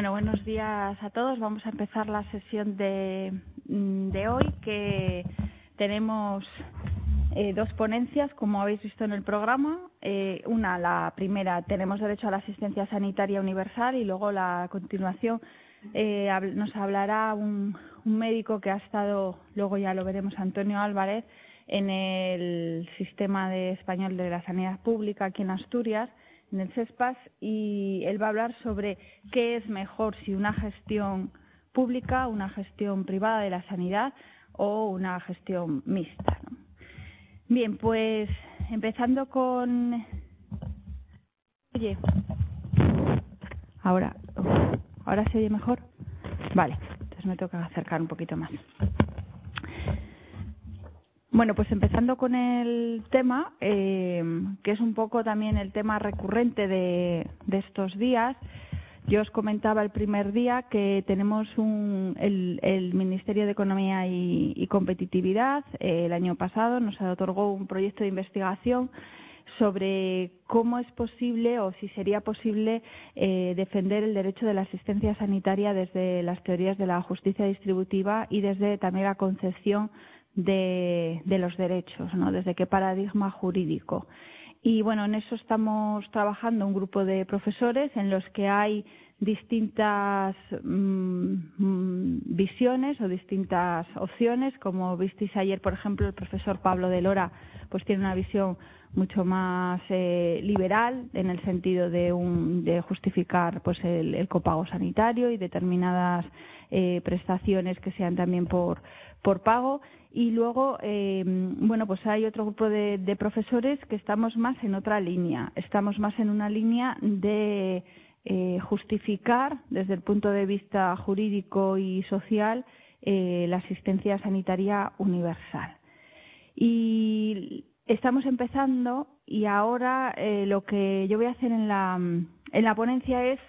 Bueno, buenos días a todos. Vamos a empezar la sesión de hoy, que tenemos dos ponencias, como habéis visto en el programa. La primera, tenemos derecho a la asistencia sanitaria universal, y luego a continuación nos hablará un médico que ha estado, luego ya lo veremos, Antonio Álvarez, en el sistema español de la sanidad pública aquí en Asturias, en el SESPAS, y él va a hablar sobre qué es mejor, si una gestión pública, una gestión privada de la sanidad o una gestión mixta, ¿no? Bien, pues empezando con... Oye, ahora se oye mejor. Vale, entonces me toca acercar un poquito más. Bueno, pues empezando con el tema, que es un poco también el tema recurrente de estos días. Yo os comentaba el primer día que tenemos el Ministerio de Economía y Competitividad. El año pasado nos otorgó un proyecto de investigación sobre cómo es posible, o si sería posible, defender el derecho de la asistencia sanitaria desde las teorías de la justicia distributiva y desde también la concepción de los derechos, ¿no? Desde qué paradigma jurídico. Y bueno, en eso estamos trabajando un grupo de profesores en los que hay distintas visiones o distintas opciones. Como visteis ayer, por ejemplo, el profesor Pablo de Lora pues tiene una visión mucho más liberal, en el sentido de justificar pues el copago sanitario y determinadas prestaciones que sean también por pago. Y luego, pues hay otro grupo de profesores que estamos más en otra línea. Estamos más en una línea de justificar, desde el punto de vista jurídico y social, la asistencia sanitaria universal. Y estamos empezando, y ahora lo que yo voy a hacer en la ponencia es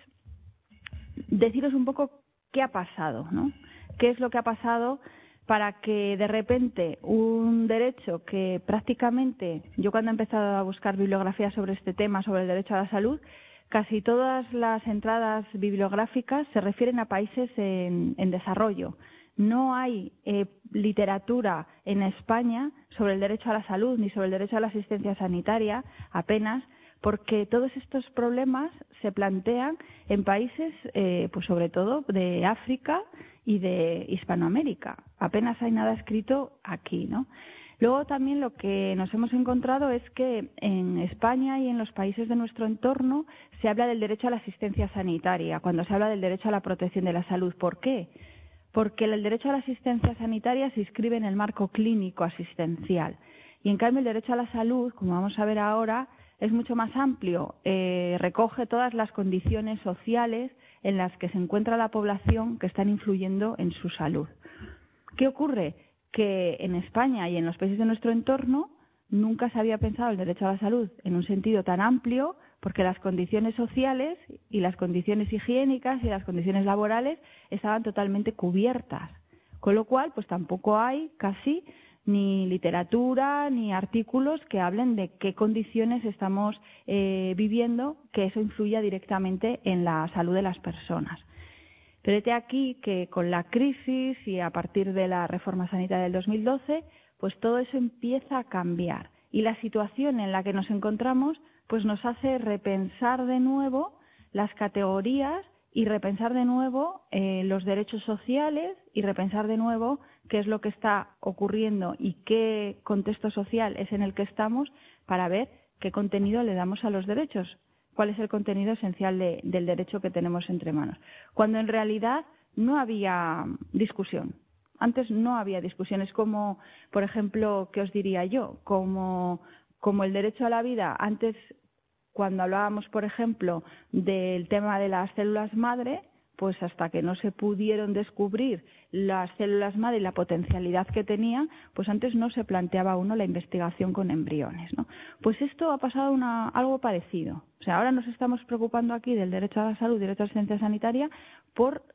deciros un poco qué ha pasado, ¿no? ¿Qué es lo que ha pasado para que de repente un derecho que prácticamente, yo cuando he empezado a buscar bibliografía sobre este tema, sobre el derecho a la salud, casi todas las entradas bibliográficas se refieren a países en desarrollo? No hay literatura en España sobre el derecho a la salud ni sobre el derecho a la asistencia sanitaria, apenas, porque todos estos problemas se plantean en países, pues sobre todo de África y de Hispanoamérica. Apenas hay nada escrito aquí, ¿no? Luego también lo que nos hemos encontrado es que en España y en los países de nuestro entorno se habla del derecho a la asistencia sanitaria cuando se habla del derecho a la protección de la salud. ¿Por qué? Porque el derecho a la asistencia sanitaria se inscribe en el marco clínico asistencial, y en cambio el derecho a la salud, como vamos a ver ahora, es mucho más amplio, recoge todas las condiciones sociales en las que se encuentra la población que están influyendo en su salud. ¿Qué ocurre? Que en España y en los países de nuestro entorno nunca se había pensado el derecho a la salud en un sentido tan amplio, porque las condiciones sociales y las condiciones higiénicas y las condiciones laborales estaban totalmente cubiertas, con lo cual pues tampoco hay casi ni literatura ni artículos que hablen de qué condiciones estamos viviendo, que eso influya directamente en la salud de las personas. Pero hete aquí que con la crisis y a partir de la reforma sanitaria del 2012, pues todo eso empieza a cambiar, y la situación en la que nos encontramos pues nos hace repensar de nuevo las categorías y repensar de nuevo los derechos sociales, y repensar de nuevo qué es lo que está ocurriendo y qué contexto social es en el que estamos, para ver qué contenido le damos a los derechos, cuál es el contenido esencial del derecho que tenemos entre manos. Cuando en realidad no había discusión. Antes no había discusiones como, por ejemplo, ¿qué os diría yo? Como el derecho a la vida. Antes, cuando hablábamos, por ejemplo, del tema de las células madre, pues hasta que no se pudieron descubrir las células madre y la potencialidad que tenían, pues antes no se planteaba uno la investigación con embriones, ¿no? Pues esto ha pasado algo parecido. O sea, ahora nos estamos preocupando aquí del derecho a la salud, derecho a la asistencia sanitaria, por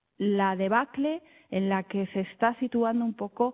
la debacle en la que se está situando un poco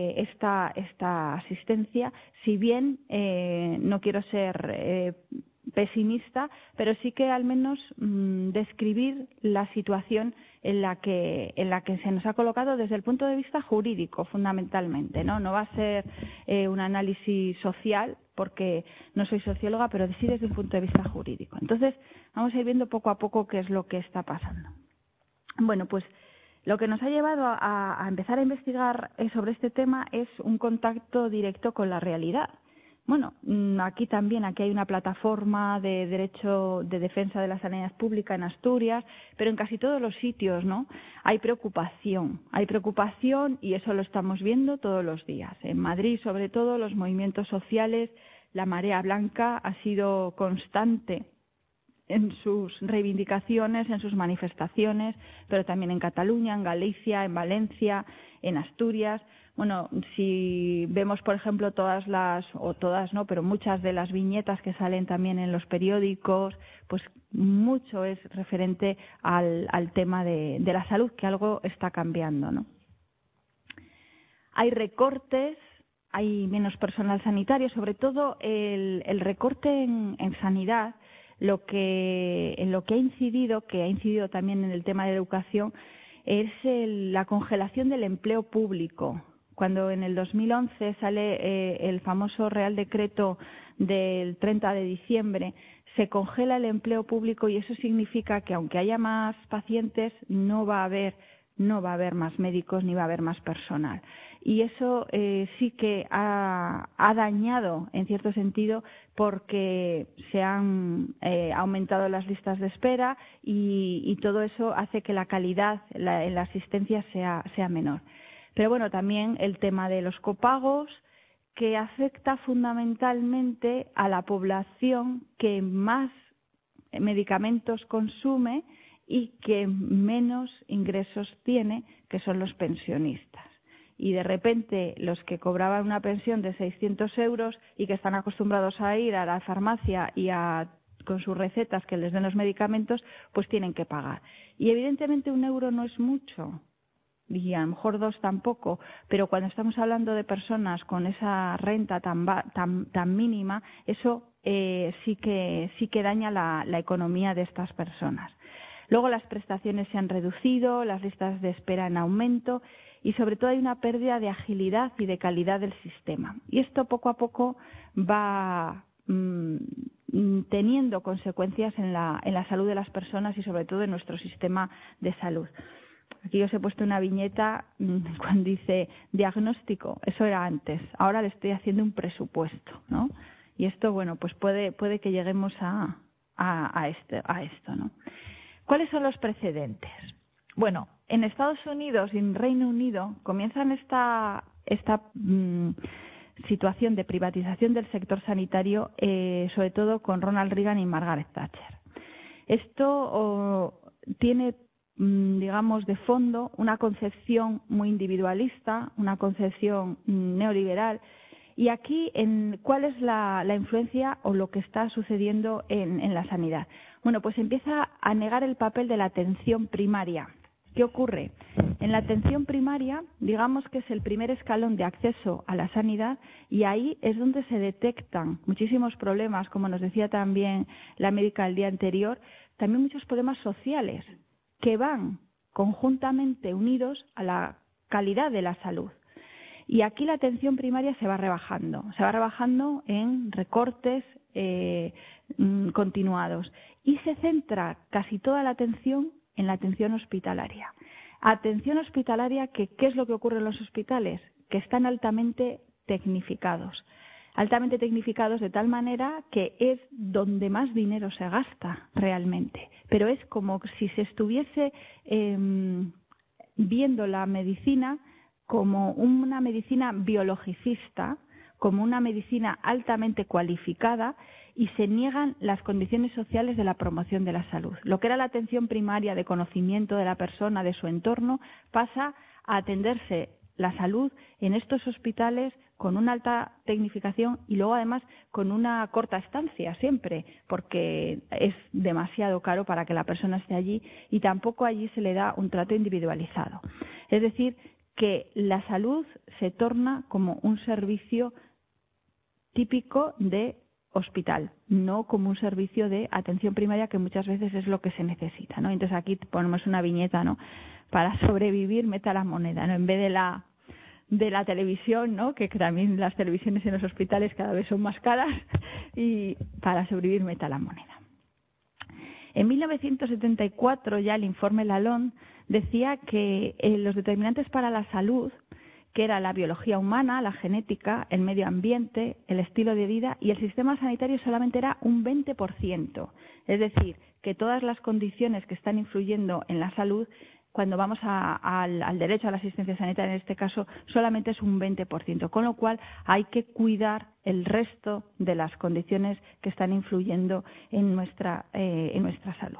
esta asistencia, si bien no quiero ser pesimista, pero sí que al menos describir la situación en la que se nos ha colocado desde el punto de vista jurídico, fundamentalmente, ¿no? No va a ser un análisis social, porque no soy socióloga, pero sí desde un punto de vista jurídico. Entonces, vamos a ir viendo poco a poco qué es lo que está pasando. Bueno, pues lo que nos ha llevado a empezar a investigar sobre este tema es un contacto directo con la realidad. Bueno, aquí hay una plataforma de derecho de defensa de la sanidad pública en Asturias, pero en casi todos los sitios, ¿no? Hay preocupación y eso lo estamos viendo todos los días. En Madrid, sobre todo, los movimientos sociales, la marea blanca ha sido constante en sus reivindicaciones, en sus manifestaciones, pero también en Cataluña, en Galicia, en Valencia, en Asturias. Bueno, si vemos, por ejemplo, pero muchas de las viñetas que salen también en los periódicos, pues mucho es referente al tema de la salud, que algo está cambiando, ¿no? Hay recortes, hay menos personal sanitario, sobre todo el recorte en sanidad. En lo que ha incidido también en el tema de educación, es la congelación del empleo público. Cuando en el 2011 sale el famoso Real Decreto del 30 de diciembre, se congela el empleo público y eso significa que aunque haya más pacientes, no va a haber más médicos ni va a haber más personal. Y eso sí que ha dañado, en cierto sentido, porque se han aumentado las listas de espera y todo eso hace que la calidad en la asistencia sea menor. Pero bueno, también el tema de los copagos, que afecta fundamentalmente a la población que más medicamentos consume y que menos ingresos tiene, que son los pensionistas. Y de repente los que cobraban una pensión de 600 euros y que están acostumbrados a ir a la farmacia y con sus recetas que les den los medicamentos, pues tienen que pagar. Y evidentemente 1 euro no es mucho, y a lo mejor 2 tampoco, pero cuando estamos hablando de personas con esa renta tan mínima, eso sí que daña la economía de estas personas. Luego las prestaciones se han reducido, las listas de espera en aumento y sobre todo hay una pérdida de agilidad y de calidad del sistema. Y esto poco a poco va teniendo consecuencias en la salud de las personas y sobre todo en nuestro sistema de salud. Aquí os he puesto una viñeta cuando dice diagnóstico, eso era antes, ahora le estoy haciendo un presupuesto, ¿no? Y esto, bueno, pues puede que lleguemos a esto, ¿no? ¿Cuáles son los precedentes? Bueno, en Estados Unidos y en Reino Unido comienzan esta situación de privatización del sector sanitario, sobre todo con Ronald Reagan y Margaret Thatcher. Esto tiene, digamos, de fondo una concepción muy individualista, una concepción neoliberal. Y aquí, ¿cuál es la influencia o lo que está sucediendo en la sanidad? Bueno, pues empieza a negar el papel de la atención primaria. ¿Qué ocurre? En la atención primaria, digamos que es el primer escalón de acceso a la sanidad y ahí es donde se detectan muchísimos problemas, como nos decía también la médica el día anterior, también muchos problemas sociales que van conjuntamente unidos a la calidad de la salud. Y aquí la atención primaria se va rebajando en recortes continuados y se centra casi toda la atención en la atención hospitalaria. Atención hospitalaria que, ¿qué es lo que ocurre en los hospitales? Que están altamente tecnificados de tal manera que es donde más dinero se gasta realmente. Pero es como si se estuviese viendo la medicina como una medicina biologicista, como una medicina altamente cualificada y se niegan las condiciones sociales de la promoción de la salud. Lo que era la atención primaria de conocimiento de la persona, de su entorno, pasa a atenderse la salud en estos hospitales con una alta tecnificación y luego además con una corta estancia siempre, porque es demasiado caro para que la persona esté allí y tampoco allí se le da un trato individualizado. Es decir, que la salud se torna como un servicio típico de hospital, no como un servicio de atención primaria, que muchas veces es lo que se necesita, ¿no? Entonces aquí ponemos una viñeta, ¿no? Para sobrevivir, meta la moneda, ¿no? En vez de la televisión, ¿no? Que también las televisiones en los hospitales cada vez son más caras, y para sobrevivir, meta la moneda. En 1974 ya el informe Lalonde decía que los determinantes para la salud, que era la biología humana, la genética, el medio ambiente, el estilo de vida y el sistema sanitario, solamente era un 20%. Es decir, que todas las condiciones que están influyendo en la salud, cuando vamos al derecho a la asistencia sanitaria, en este caso, solamente es un 20%, con lo cual hay que cuidar el resto de las condiciones que están influyendo en nuestra salud.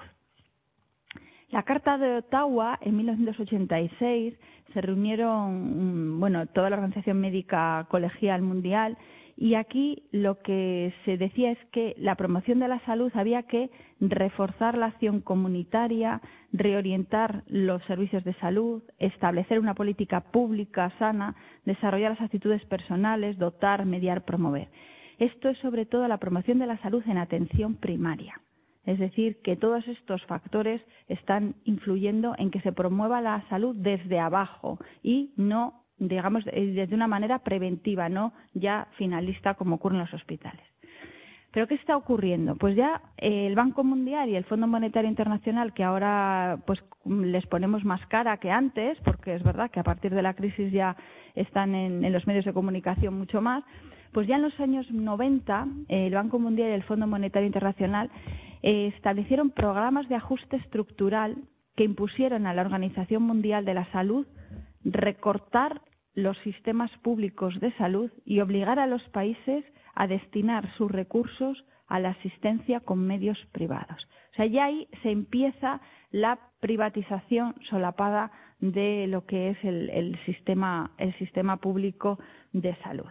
La Carta de Ottawa, en 1986, se reunieron toda la Organización Médica Colegial Mundial, y aquí lo que se decía es que la promoción de la salud había que reforzar la acción comunitaria, reorientar los servicios de salud, establecer una política pública sana, desarrollar las actitudes personales, dotar, mediar, promover. Esto es sobre todo la promoción de la salud en atención primaria. Es decir, que todos estos factores están influyendo en que se promueva la salud desde abajo y no, digamos, desde una manera preventiva, no ya finalista como ocurre en los hospitales. ¿Pero qué está ocurriendo? Pues ya el Banco Mundial y el Fondo Monetario Internacional, que ahora pues les ponemos más cara que antes, porque es verdad que a partir de la crisis ya están en los medios de comunicación mucho más, pues ya en los años 90 el Banco Mundial y el Fondo Monetario Internacional establecieron programas de ajuste estructural que impusieron a la Organización Mundial de la Salud recortar los sistemas públicos de salud y obligar a los países a destinar sus recursos a la asistencia con medios privados. O sea, ya ahí se empieza la privatización solapada de lo que es el sistema público de salud.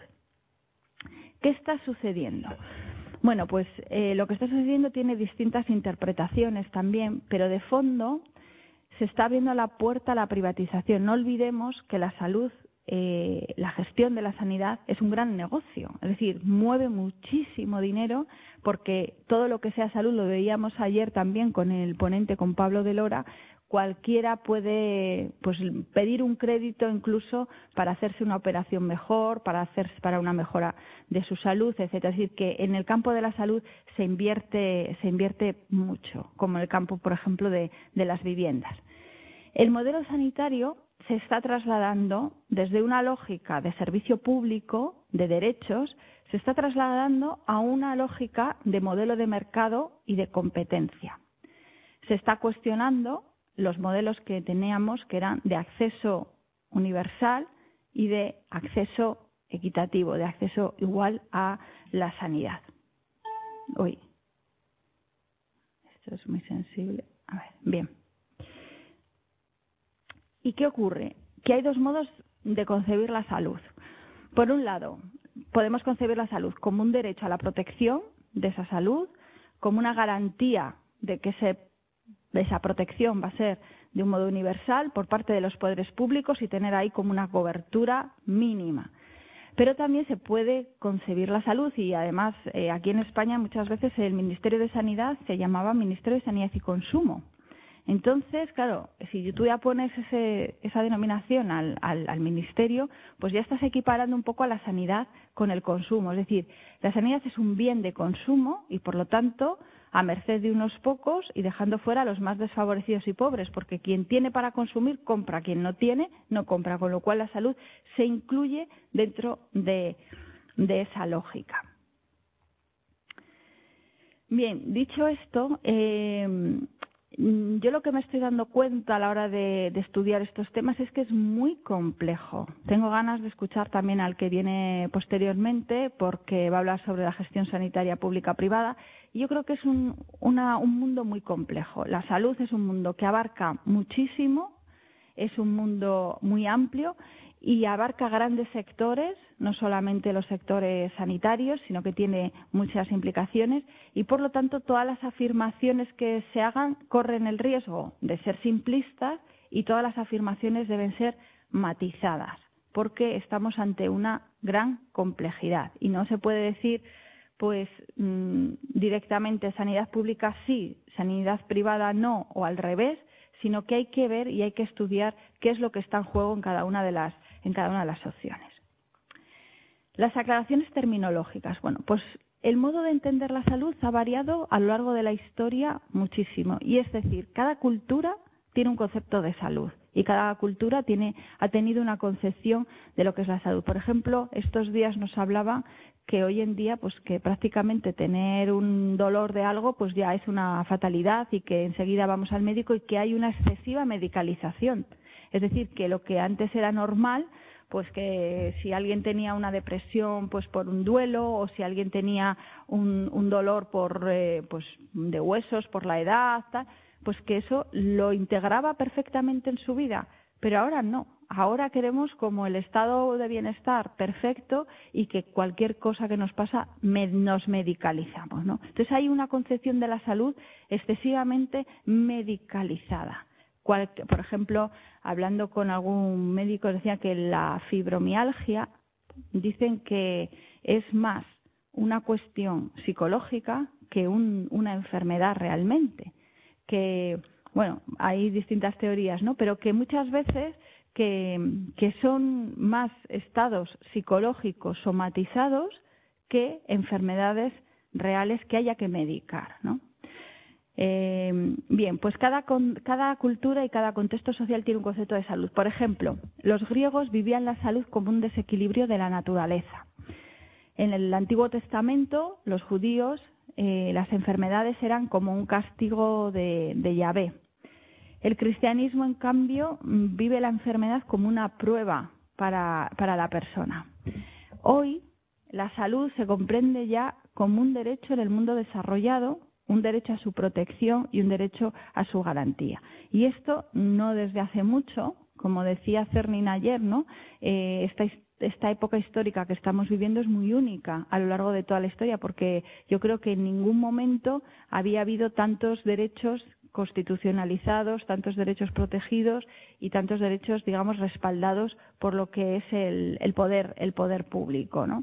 ¿Qué está sucediendo? Bueno, pues lo que está sucediendo tiene distintas interpretaciones también, pero de fondo se está abriendo la puerta a la privatización. No olvidemos que la salud, la gestión de la sanidad es un gran negocio, es decir, mueve muchísimo dinero, porque todo lo que sea salud, lo veíamos ayer también con el ponente, con Pablo de Lora, cualquiera puede pedir un crédito incluso para hacerse una operación mejor, para una mejora de su salud, etcétera. Es decir, que en el campo de la salud se invierte mucho, como en el campo, por ejemplo, de las viviendas. El modelo sanitario se está trasladando desde una lógica de servicio público, de derechos, se está trasladando a una lógica de modelo de mercado y de competencia. Se está cuestionando los modelos que teníamos, que eran de acceso universal y de acceso equitativo, de acceso igual a la sanidad. Uy, esto es muy sensible. A ver, bien. ¿Y qué ocurre? Que hay dos modos de concebir la salud. Por un lado, podemos concebir la salud como un derecho a la protección de esa salud, como una garantía de que esa protección va a ser de un modo universal por parte de los poderes públicos y tener ahí como una cobertura mínima. Pero también se puede concebir la salud, y además aquí en España muchas veces el Ministerio de Sanidad se llamaba Ministerio de Sanidad y Consumo. Entonces, claro, si tú ya pones esa denominación al ministerio, pues ya estás equiparando un poco a la sanidad con el consumo. Es decir, la sanidad es un bien de consumo y, por lo tanto, a merced de unos pocos y dejando fuera a los más desfavorecidos y pobres, porque quien tiene para consumir compra, quien no tiene no compra, con lo cual la salud se incluye dentro de esa lógica. Bien, dicho esto, yo lo que me estoy dando cuenta a la hora de estudiar estos temas es que es muy complejo. Tengo ganas de escuchar también al que viene posteriormente, porque va a hablar sobre la gestión sanitaria pública-privada, y yo creo que es un mundo muy complejo. La salud es un mundo que abarca muchísimo, es un mundo muy amplio y abarca grandes sectores, no solamente los sectores sanitarios, sino que tiene muchas implicaciones, y por lo tanto todas las afirmaciones que se hagan corren el riesgo de ser simplistas, y todas las afirmaciones deben ser matizadas, porque estamos ante una gran complejidad y no se puede decir pues directamente sanidad pública sí, sanidad privada no, o al revés, sino que hay que ver y hay que estudiar qué es lo que está en juego en cada una de las opciones. Las aclaraciones terminológicas. Bueno, pues el modo de entender la salud ha variado a lo largo de la historia muchísimo. Y es decir, cada cultura tiene un concepto de salud y cada cultura ha tenido una concepción de lo que es la salud. Por ejemplo, estos días nos hablaba que hoy en día, pues que prácticamente tener un dolor de algo, pues ya es una fatalidad y que enseguida vamos al médico y que hay una excesiva medicalización. Es decir, que lo que antes era normal, pues que si alguien tenía una depresión pues por un duelo, o si alguien tenía un dolor pues de huesos por la edad, tal, pues que eso lo integraba perfectamente en su vida. Pero ahora no. Ahora queremos como el estado de bienestar perfecto y que cualquier cosa que nos pasa nos medicalizamos, ¿no? Entonces hay una concepción de la salud excesivamente medicalizada. Por ejemplo, hablando con algún médico, decía que la fibromialgia, dicen que es más una cuestión psicológica que una enfermedad realmente. Que, bueno, hay distintas teorías, ¿no? Pero que muchas veces que son más estados psicológicos somatizados que enfermedades reales que haya que medicar, ¿no? Bien, pues cada cultura y cada contexto social tiene un concepto de salud. Por ejemplo, los griegos vivían la salud como un desequilibrio de la naturaleza. En el Antiguo Testamento, los judíos, las enfermedades eran como un castigo de Yahvé. El cristianismo, en cambio, vive la enfermedad como una prueba para la persona. Hoy, la salud se comprende ya como un derecho en el mundo desarrollado, un derecho a su protección y un derecho a su garantía. Y esto no desde hace mucho, como decía Cernin ayer, ¿no? Esta época histórica que estamos viviendo es muy única a lo largo de toda la historia, porque yo creo que en ningún momento había habido tantos derechos constitucionalizados, tantos derechos protegidos y tantos derechos, digamos, respaldados por lo que es el poder público, ¿no?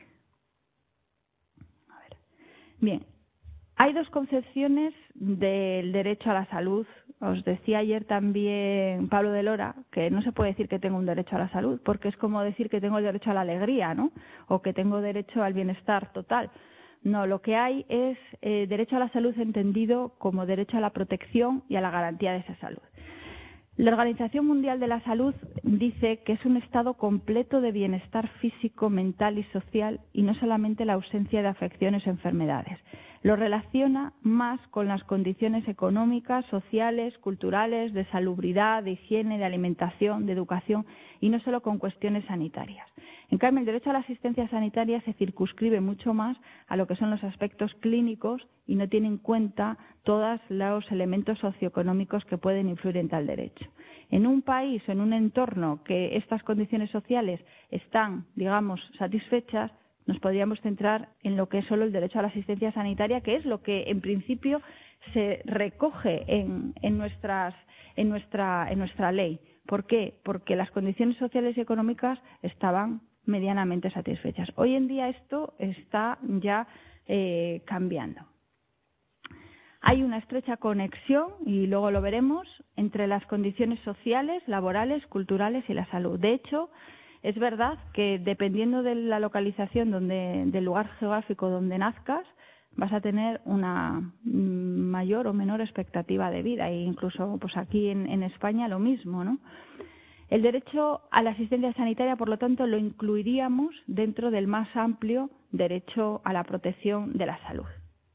A ver. Bien. Hay dos concepciones del derecho a la salud. Os decía ayer también Pablo de Lora que no se puede decir que tengo un derecho a la salud, porque es como decir que tengo el derecho a la alegría, ¿no? O que tengo derecho al bienestar total. No, lo que hay es derecho a la salud entendido como derecho a la protección y a la garantía de esa salud. La Organización Mundial de la Salud dice que es un estado completo de bienestar físico, mental y social, y no solamente la ausencia de afecciones o enfermedades. Lo relaciona más con las condiciones económicas, sociales, culturales, de salubridad, de higiene, de alimentación, de educación, y no solo con cuestiones sanitarias. En cambio, el derecho a la asistencia sanitaria se circunscribe mucho más a lo que son los aspectos clínicos y no tiene en cuenta todos los elementos socioeconómicos que pueden influir en tal derecho. En un país o en un entorno que estas condiciones sociales están, digamos, satisfechas, nos podríamos centrar en lo que es solo el derecho a la asistencia sanitaria, que es lo que en principio se recoge en nuestra ley. ¿Por qué? Porque las condiciones sociales y económicas estaban medianamente satisfechas. Hoy en día esto está ya cambiando. Hay una estrecha conexión, y luego lo veremos, entre las condiciones sociales, laborales, culturales y la salud. De hecho, es verdad que dependiendo de la localización del lugar geográfico donde nazcas, vas a tener una mayor o menor expectativa de vida, e incluso pues aquí en España lo mismo, ¿no? El derecho a la asistencia sanitaria, por lo tanto, lo incluiríamos dentro del más amplio derecho a la protección de la salud.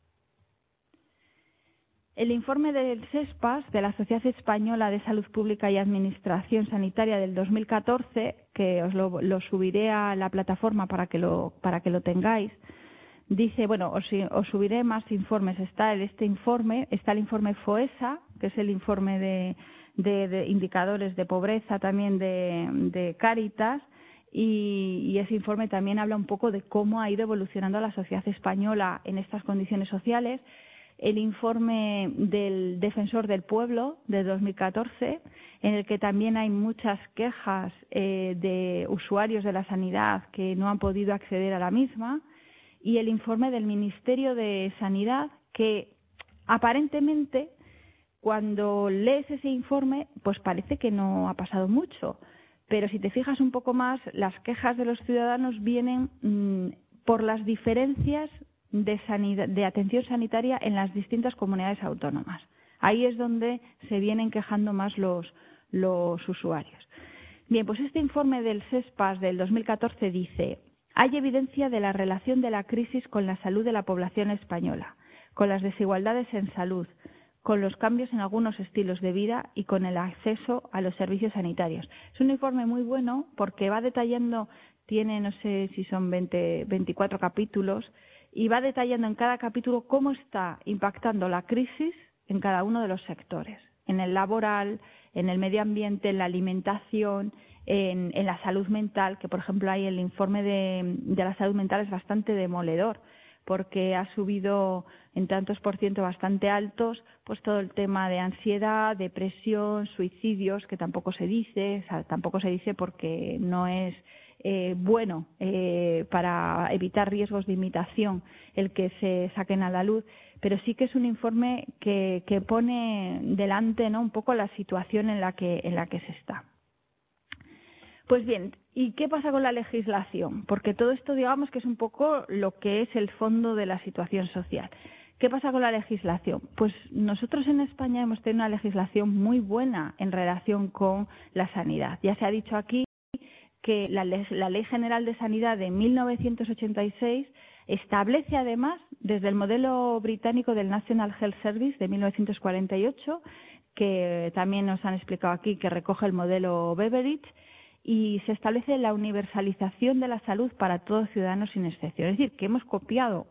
El informe del SESPAS, de la Sociedad Española de Salud Pública y Administración Sanitaria del 2014, que os lo subiré a la plataforma para que lo tengáis, dice, bueno, os subiré más informes. Está el informe FOESA, que es el informe de indicadores de pobreza también de Cáritas, y ese informe también habla un poco de cómo ha ido evolucionando la sociedad española en estas condiciones sociales. El informe del Defensor del Pueblo de 2014, en el que también hay muchas quejas de usuarios de la sanidad que no han podido acceder a la misma, y el informe del Ministerio de Sanidad, que aparentemente cuando lees ese informe pues parece que no ha pasado mucho, pero si te fijas un poco más, las quejas de los ciudadanos vienen por las diferencias de atención sanitaria en las distintas comunidades autónomas. Ahí es donde se vienen quejando más los usuarios. Bien, pues este informe del SESPAS del 2014 dice: hay evidencia de la relación de la crisis con la salud de la población española, con las desigualdades en salud, con los cambios en algunos estilos de vida y con el acceso a los servicios sanitarios. Es un informe muy bueno porque va detallando, tiene no sé si son 24 capítulos, y va detallando en cada capítulo cómo está impactando la crisis en cada uno de los sectores, en el laboral, en el medio ambiente, en la alimentación, en la salud mental, que por ejemplo ahí el informe de la salud mental es bastante demoledor, porque ha subido en tantos por ciento bastante altos pues todo el tema de ansiedad, depresión, suicidios, que tampoco se dice, tampoco se dice porque no es bueno para evitar riesgos de imitación el que se saquen a la luz, pero sí que es un informe que pone delante, ¿no?, un poco la situación en la que se está. Pues bien, ¿y qué pasa con la legislación? Porque todo esto, digamos, que es un poco lo que es el fondo de la situación social. ¿Qué pasa con la legislación? Pues nosotros en España hemos tenido una legislación muy buena en relación con la sanidad. Ya se ha dicho aquí que la Ley General de Sanidad de 1986 establece además, desde el modelo británico del National Health Service de 1948, que también nos han explicado aquí, que recoge el modelo Beveridge, y se establece la universalización de la salud para todos ciudadanos sin excepción. Es decir, que hemos copiado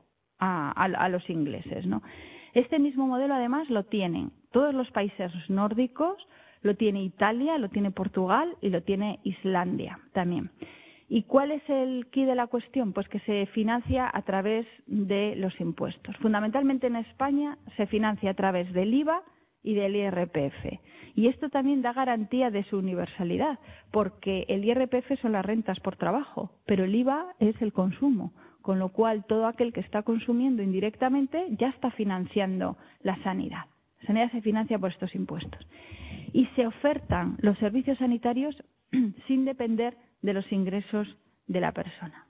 a los ingleses, ¿no? Este mismo modelo, además, lo tienen todos los países nórdicos, lo tiene Italia, lo tiene Portugal y lo tiene Islandia también. ¿Y cuál es el quid de la cuestión? Pues que se financia a través de los impuestos. Fundamentalmente en España se financia a través del IVA y del IRPF. Y esto también da garantía de su universalidad, porque el IRPF son las rentas por trabajo, pero el IVA es el consumo, con lo cual todo aquel que está consumiendo indirectamente ya está financiando la sanidad. La sanidad se financia por estos impuestos. Y se ofertan los servicios sanitarios sin depender de los ingresos de la persona.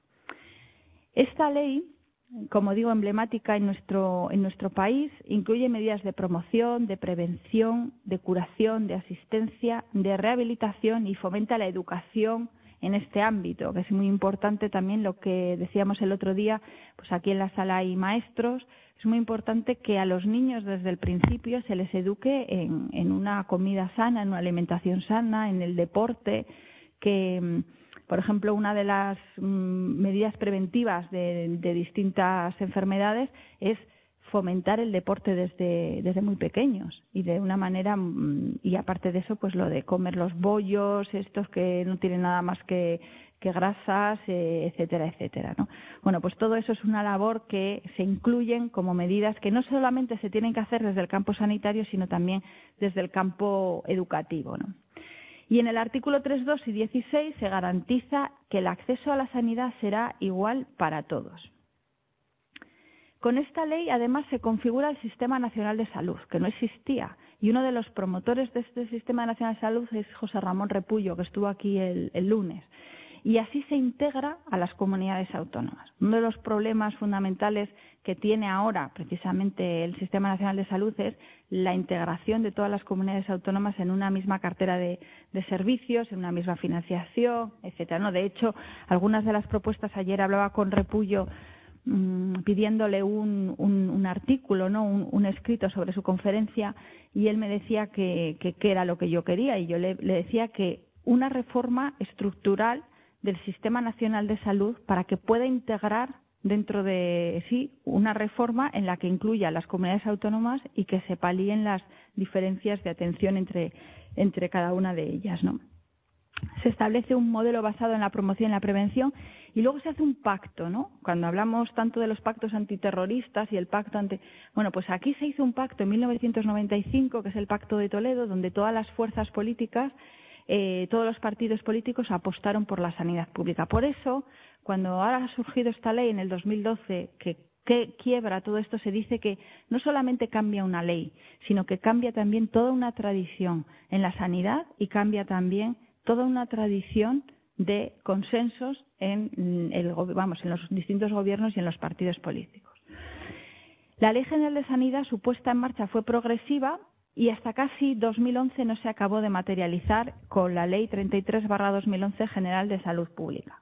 Esta ley, como digo, emblemática en nuestro país, incluye medidas de promoción, de prevención, de curación, de asistencia, de rehabilitación y fomenta la educación en este ámbito, que es muy importante también lo que decíamos el otro día, pues aquí en la sala hay maestros, es muy importante que a los niños desde el principio se les eduque en una comida sana, en una alimentación sana, en el deporte, que por ejemplo, una de las medidas preventivas de distintas enfermedades es fomentar el deporte desde muy pequeños y de una manera, y aparte de eso, pues lo de comer los bollos, estos que no tienen nada más que grasas, etcétera, etcétera, ¿no? Bueno, pues todo eso es una labor que se incluyen como medidas que no solamente se tienen que hacer desde el campo sanitario, sino también desde el campo educativo, ¿no? Y en el artículo 3.2 y 16 se garantiza que el acceso a la sanidad será igual para todos. Con esta ley, además, se configura el Sistema Nacional de Salud, que no existía. Y uno de los promotores de este Sistema Nacional de Salud es José Ramón Repullo, que estuvo aquí el lunes. Y así se integra a las comunidades autónomas. Uno de los problemas fundamentales que tiene ahora precisamente el Sistema Nacional de Salud es la integración de todas las comunidades autónomas en una misma cartera de servicios, en una misma financiación, etcétera, ¿no? De hecho, algunas de las propuestas, ayer hablaba con Repullo pidiéndole un artículo, ¿no?, un escrito sobre su conferencia, y él me decía que era lo que yo quería, y yo le decía que una reforma estructural del Sistema Nacional de Salud para que pueda integrar dentro de sí una reforma en la que incluya a las comunidades autónomas y que se palíen las diferencias de atención entre cada una de ellas, ¿no? Se establece un modelo basado en la promoción y la prevención y luego se hace un pacto, ¿no? Cuando hablamos tanto de los pactos antiterroristas y el pacto bueno, pues aquí se hizo un pacto en 1995, que es el Pacto de Toledo, donde todas las fuerzas políticas todos los partidos políticos apostaron por la sanidad pública. Por eso, cuando ahora ha surgido esta ley en el 2012 que quiebra todo esto, se dice que no solamente cambia una ley, sino que cambia también toda una tradición en la sanidad y cambia también toda una tradición de consensos en los distintos gobiernos y en los partidos políticos. La Ley General de Sanidad, su puesta en marcha fue progresiva y hasta casi 2011 no se acabó de materializar con la Ley 33/2011 General de Salud Pública.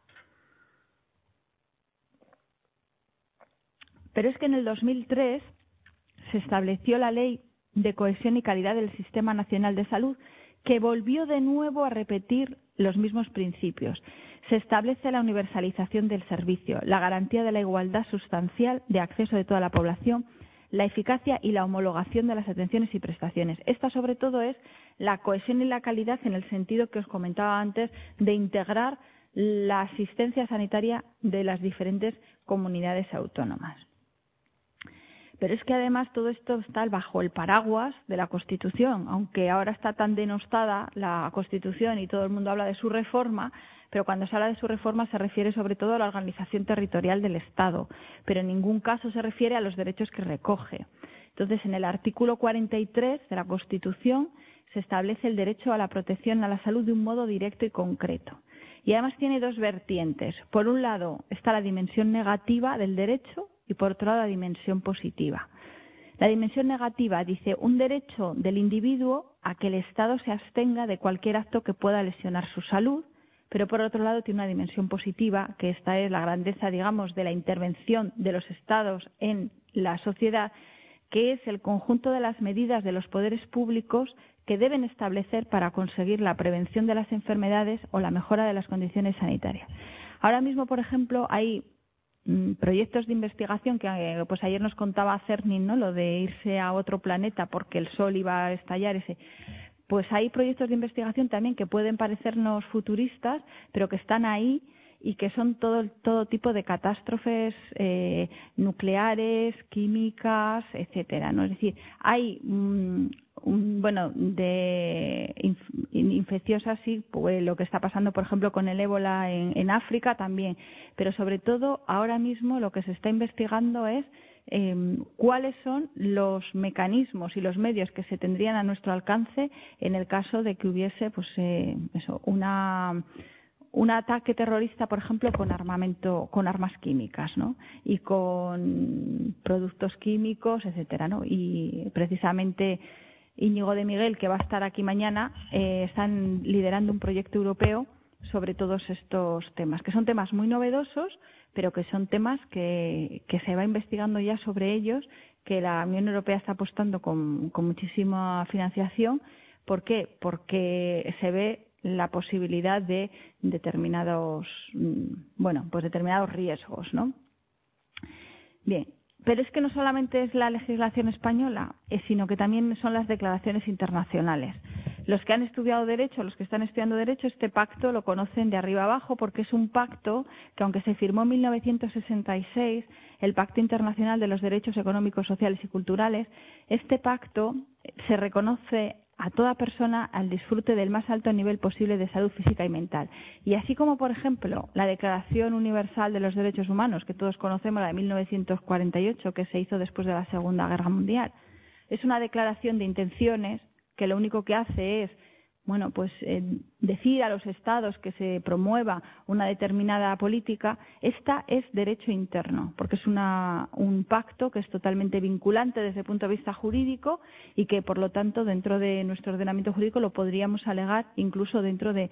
Pero es que en el 2003 se estableció la Ley de Cohesión y Calidad del Sistema Nacional de Salud, que volvió de nuevo a repetir los mismos principios. Se establece la universalización del servicio, la garantía de la igualdad sustancial de acceso de toda la población, la eficacia y la homologación de las atenciones y prestaciones. Esta, sobre todo, es la cohesión y la calidad en el sentido que os comentaba antes de integrar la asistencia sanitaria de las diferentes comunidades autónomas. Pero es que además todo esto está bajo el paraguas de la Constitución, aunque ahora está tan denostada la Constitución y todo el mundo habla de su reforma, pero cuando se habla de su reforma se refiere sobre todo a la organización territorial del Estado, pero en ningún caso se refiere a los derechos que recoge. Entonces, en el artículo 43 de la Constitución se establece el derecho a la protección a la salud de un modo directo y concreto. Y además tiene dos vertientes. Por un lado está la dimensión negativa del derecho y por otro lado la dimensión positiva. La dimensión negativa dice un derecho del individuo a que el Estado se abstenga de cualquier acto que pueda lesionar su salud, pero por otro lado tiene una dimensión positiva, que esta es la grandeza, digamos, de la intervención de los Estados en la sociedad, que es el conjunto de las medidas de los poderes públicos que deben establecer para conseguir la prevención de las enfermedades o la mejora de las condiciones sanitarias. Ahora mismo, por ejemplo, hay proyectos de investigación que pues ayer nos contaba Cernin, ¿no? Lo de irse a otro planeta porque el sol iba a estallar pues hay proyectos de investigación también que pueden parecernos futuristas, pero que están ahí y que son todo tipo de catástrofes nucleares, químicas, etcétera, ¿no? Es decir, hay de infecciosas, sí, pues lo que está pasando, por ejemplo, con el ébola en África también, pero sobre todo ahora mismo lo que se está investigando es cuáles son los mecanismos y los medios que se tendrían a nuestro alcance en el caso de que hubiese un ataque terrorista, por ejemplo, con armas químicas, ¿no? Y con productos químicos, etcétera, ¿no? Y precisamente Íñigo de Miguel, que va a estar aquí mañana, están liderando un proyecto europeo sobre todos estos temas, que son temas muy novedosos, pero que son temas que se va investigando ya sobre ellos, que la Unión Europea está apostando con muchísima financiación. ¿Por qué? Porque se ve la posibilidad de determinados riesgos, ¿no? Bien, pero es que no solamente es la legislación española, sino que también son las declaraciones internacionales. Los que han estudiado Derecho, los que están estudiando Derecho, este pacto lo conocen de arriba abajo porque es un pacto que, aunque se firmó en 1966, el Pacto Internacional de los Derechos Económicos, Sociales y Culturales, este pacto se reconoce a toda persona al disfrute del más alto nivel posible de salud física y mental. Y así como, por ejemplo, la Declaración Universal de los Derechos Humanos, que todos conocemos, la de 1948, que se hizo después de la Segunda Guerra Mundial, es una declaración de intenciones que lo único que hace es decir a los Estados que se promueva una determinada política. Esta es derecho interno, porque es un pacto que es totalmente vinculante desde el punto de vista jurídico y que, por lo tanto, dentro de nuestro ordenamiento jurídico lo podríamos alegar incluso dentro de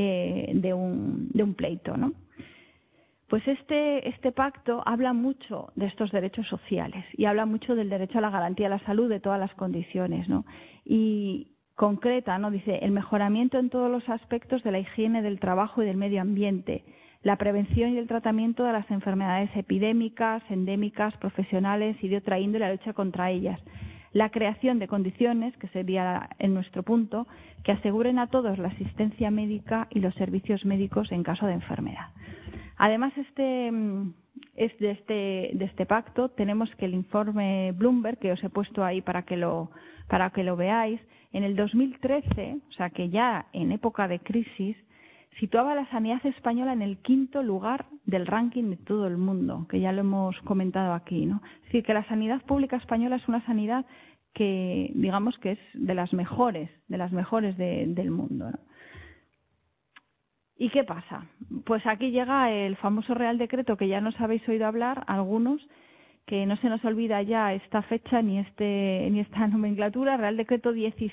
un pleito, ¿no? Pues este pacto habla mucho de estos derechos sociales y habla mucho del derecho a la garantía de la salud de todas las condiciones, ¿no? Y concreta, ¿no? Dice el mejoramiento en todos los aspectos de la higiene del trabajo y del medio ambiente, la prevención y el tratamiento de las enfermedades epidémicas, endémicas, profesionales y de otra índole, la lucha contra ellas, la creación de condiciones, que sería en nuestro punto, que aseguren a todos la asistencia médica y los servicios médicos en caso de enfermedad. Además, de este pacto tenemos que el informe Bloomberg, que os he puesto ahí para que lo veáis, en el 2013, o sea que ya en época de crisis, situaba a la sanidad española en el 5º lugar del ranking de todo el mundo, que ya lo hemos comentado aquí, ¿no? Es decir, que la sanidad pública española es una sanidad que, digamos, que es de las mejores del mundo, ¿no? ¿Y qué pasa? Pues aquí llega el famoso Real Decreto que ya nos habéis oído hablar, algunos, que no se nos olvida ya esta fecha ni esta nomenclatura, Real Decreto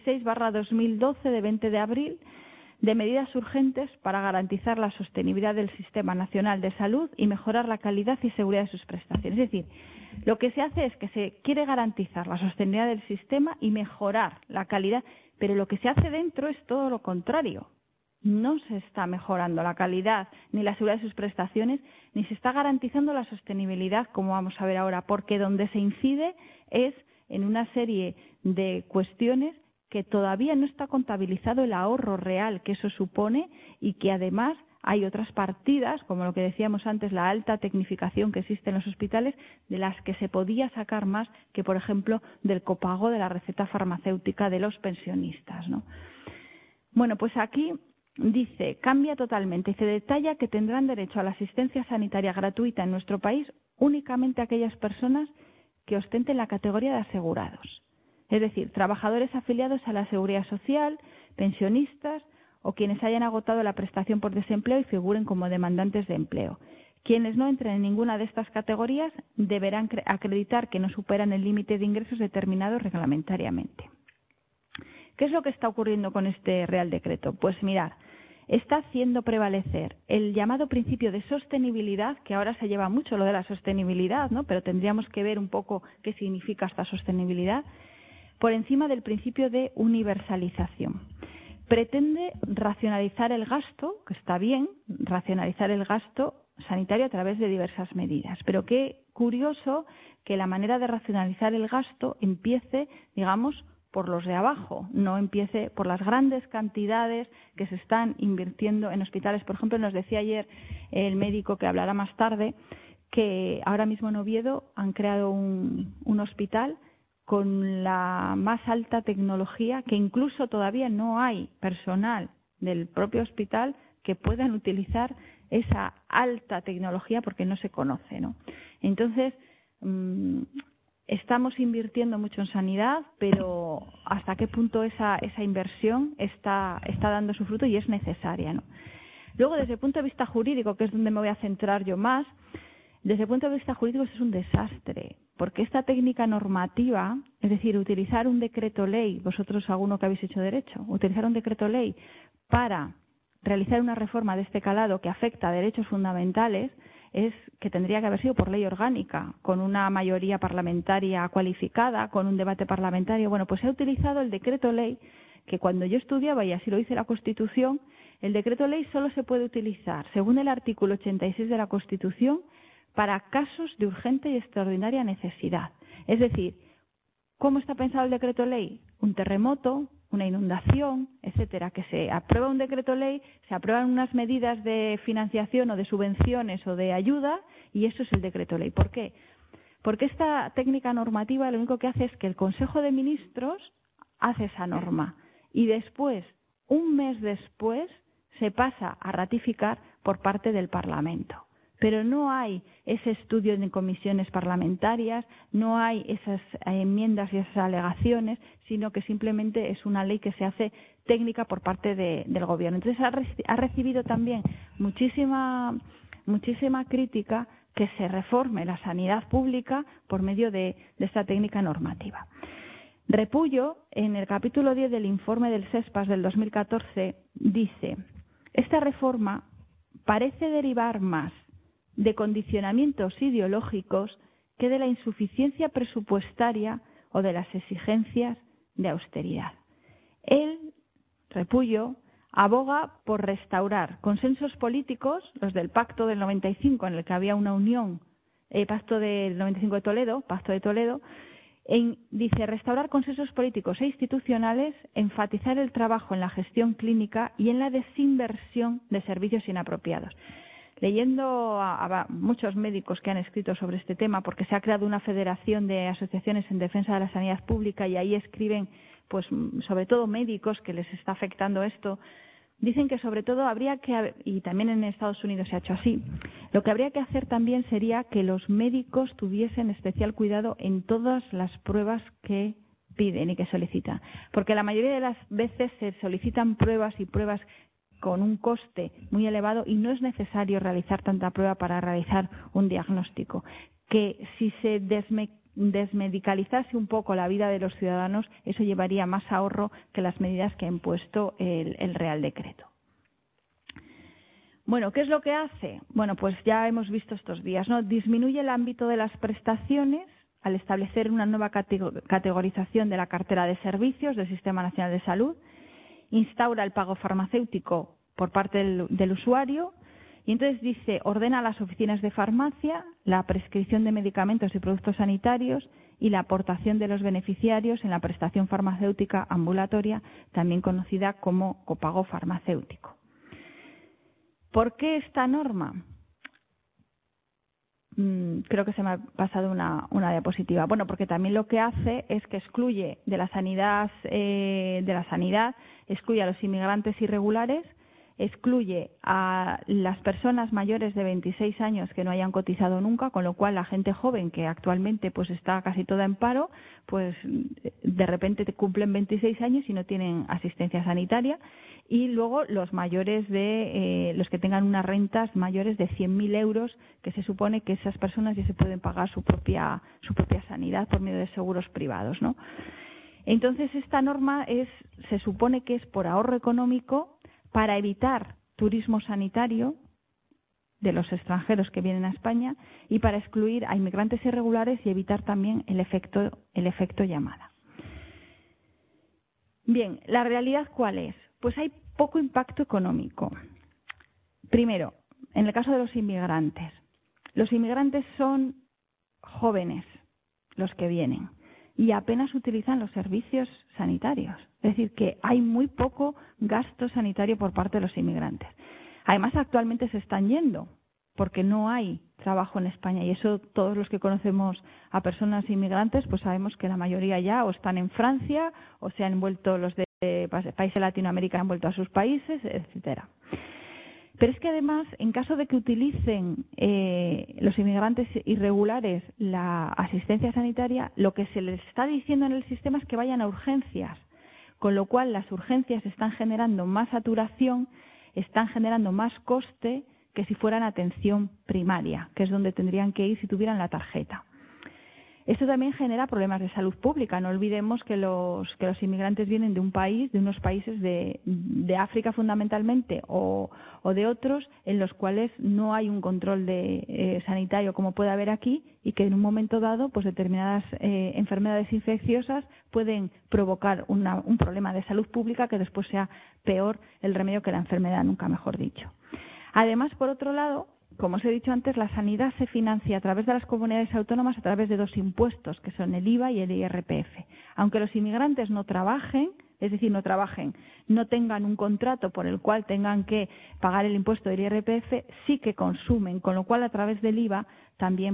16/2012 de 20 de abril, de medidas urgentes para garantizar la sostenibilidad del Sistema Nacional de Salud y mejorar la calidad y seguridad de sus prestaciones. Es decir, lo que se hace es que se quiere garantizar la sostenibilidad del sistema y mejorar la calidad, pero lo que se hace dentro es todo lo contrario. No se está mejorando la calidad ni la seguridad de sus prestaciones, ni se está garantizando la sostenibilidad, como vamos a ver ahora, porque donde se incide es en una serie de cuestiones que todavía no está contabilizado el ahorro real que eso supone y que además hay otras partidas, como lo que decíamos antes, la alta tecnificación que existe en los hospitales, de las que se podía sacar más que, por ejemplo, del copago de la receta farmacéutica de los pensionistas, ¿no? Bueno, pues aquí dice, cambia totalmente y se detalla que tendrán derecho a la asistencia sanitaria gratuita en nuestro país únicamente aquellas personas que ostenten la categoría de asegurados. Es decir, trabajadores afiliados a la Seguridad Social, pensionistas o quienes hayan agotado la prestación por desempleo y figuren como demandantes de empleo. Quienes no entren en ninguna de estas categorías deberán acreditar que no superan el límite de ingresos determinado reglamentariamente. ¿Qué es lo que está ocurriendo con este Real Decreto? Pues mirad, está haciendo prevalecer el llamado principio de sostenibilidad, que ahora se lleva mucho lo de la sostenibilidad, ¿no? Pero tendríamos que ver un poco qué significa esta sostenibilidad, por encima del principio de universalización. Pretende racionalizar el gasto, que está bien, racionalizar el gasto sanitario a través de diversas medidas. Pero qué curioso que la manera de racionalizar el gasto empiece, digamos, por los de abajo, no empiece por las grandes cantidades que se están invirtiendo en hospitales. Por ejemplo, nos decía ayer el médico, que hablará más tarde, que ahora mismo en Oviedo han creado un hospital con la más alta tecnología, que incluso todavía no hay personal del propio hospital que puedan utilizar esa alta tecnología porque no se conoce, ¿no? Entonces, estamos invirtiendo mucho en sanidad, pero ¿hasta qué punto esa inversión está dando su fruto y es necesaria, ¿no? Luego, desde el punto de vista jurídico, que es donde me voy a centrar yo más, desde el punto de vista jurídico es un desastre, porque esta técnica normativa, es decir, utilizar un decreto ley, vosotros alguno que habéis hecho derecho, utilizar un decreto ley para realizar una reforma de este calado que afecta a derechos fundamentales, es que tendría que haber sido por ley orgánica, con una mayoría parlamentaria cualificada, con un debate parlamentario. Bueno, pues he utilizado el decreto ley, que cuando yo estudiaba, y así lo dice la Constitución, el decreto ley solo se puede utilizar, según el artículo 86 de la Constitución, para casos de urgente y extraordinaria necesidad. Es decir, ¿cómo está pensado el decreto ley? Un terremoto, una inundación, etcétera, que se aprueba un decreto ley, se aprueban unas medidas de financiación o de subvenciones o de ayuda, y eso es el decreto ley. ¿Por qué? Porque esta técnica normativa lo único que hace es que el Consejo de Ministros hace esa norma y después, un mes después, se pasa a ratificar por parte del Parlamento. Pero no hay ese estudio en comisiones parlamentarias, no hay esas enmiendas y esas alegaciones, sino que simplemente es una ley que se hace técnica por parte del Gobierno. Entonces ha recibido también muchísima crítica que se reforme la sanidad pública por medio de esta técnica normativa. Repullo, en el capítulo 10 del informe del SESPAS del 2014, dice: esta reforma parece derivar más de condicionamientos ideológicos que de la insuficiencia presupuestaria o de las exigencias de austeridad. Él, Repullo, aboga por restaurar consensos políticos, los del Pacto del 95, en el que había una unión, Pacto del 95 de Toledo, Pacto de Toledo, dice restaurar consensos políticos e institucionales, enfatizar el trabajo en la gestión clínica y en la desinversión de servicios inapropiados. Leyendo a muchos médicos que han escrito sobre este tema, porque se ha creado una federación de asociaciones en defensa de la sanidad pública y ahí escriben pues sobre todo médicos que les está afectando esto, dicen que sobre todo habría que, y también en Estados Unidos se ha hecho así, lo que habría que hacer también sería que los médicos tuviesen especial cuidado en todas las pruebas que piden y que solicitan. Porque la mayoría de las veces se solicitan pruebas y pruebas con un coste muy elevado y no es necesario realizar tanta prueba para realizar un diagnóstico. Que si se desmedicalizase un poco la vida de los ciudadanos, eso llevaría más ahorro que las medidas que ha impuesto el Real Decreto. Bueno, ¿qué es lo que hace? Bueno, pues ya hemos visto estos días, ¿no? Disminuye el ámbito de las prestaciones al establecer una nueva categorización de la cartera de servicios del Sistema Nacional de Salud, instaura el pago farmacéutico por parte del usuario y entonces dice, ordena a las oficinas de farmacia la prescripción de medicamentos y productos sanitarios y la aportación de los beneficiarios en la prestación farmacéutica ambulatoria, también conocida como copago farmacéutico. ¿Por qué esta norma? Creo que se me ha pasado una diapositiva. Bueno, porque también lo que hace es que excluye de la sanidad, excluye a los inmigrantes irregulares, excluye a las personas mayores de 26 años que no hayan cotizado nunca, con lo cual la gente joven que actualmente pues está casi toda en paro, pues de repente cumplen 26 años y no tienen asistencia sanitaria. Y luego los mayores los que tengan unas rentas mayores de 100.000 euros, que se supone que esas personas ya se pueden pagar su propia sanidad por medio de seguros privados, ¿no? Entonces esta norma se supone que es por ahorro económico para evitar turismo sanitario de los extranjeros que vienen a España y para excluir a inmigrantes irregulares y evitar también el efecto llamada. Bien, ¿la realidad cuál es? Pues hay poco impacto económico. Primero, en el caso de los inmigrantes. Los inmigrantes son jóvenes los que vienen y apenas utilizan los servicios sanitarios. Es decir, que hay muy poco gasto sanitario por parte de los inmigrantes. Además, actualmente se están yendo porque no hay trabajo en España y eso todos los que conocemos a personas inmigrantes pues sabemos que la mayoría ya o están en Francia o se han vuelto los de países de Latinoamérica han vuelto a sus países, etcétera. Pero es que además, en caso de que utilicen los inmigrantes irregulares la asistencia sanitaria, lo que se les está diciendo en el sistema es que vayan a urgencias, con lo cual las urgencias están generando más saturación, están generando más coste que si fueran atención primaria, que es donde tendrían que ir si tuvieran la tarjeta. Esto también genera problemas de salud pública. No olvidemos que los inmigrantes vienen de unos países de África fundamentalmente o de otros en los cuales no hay un control sanitario como puede haber aquí y que en un momento dado pues determinadas enfermedades infecciosas pueden provocar un problema de salud pública que después sea peor el remedio que la enfermedad, nunca mejor dicho. Además, por otro lado, como os he dicho antes, la sanidad se financia a través de las comunidades autónomas a través de dos impuestos, que son el IVA y el IRPF. Aunque los inmigrantes no trabajen, es decir, no tengan un contrato por el cual tengan que pagar el impuesto del IRPF, sí que consumen, con lo cual a través del IVA también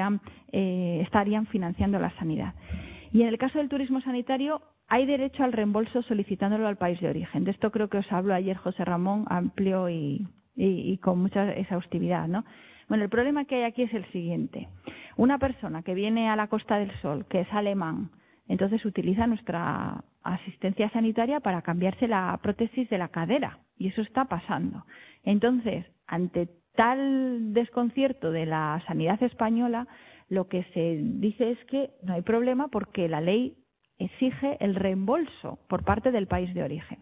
estarían financiando la sanidad. Y en el caso del turismo sanitario, hay derecho al reembolso solicitándolo al país de origen. De esto creo que os habló ayer José Ramón, amplio y con mucha exhaustividad, ¿no? Bueno, el problema que hay aquí es el siguiente. Una persona que viene a la Costa del Sol, que es alemán, entonces utiliza nuestra asistencia sanitaria para cambiarse la prótesis de la cadera, y eso está pasando. Entonces, ante tal desconcierto de la sanidad española, lo que se dice es que no hay problema porque la ley exige el reembolso por parte del país de origen.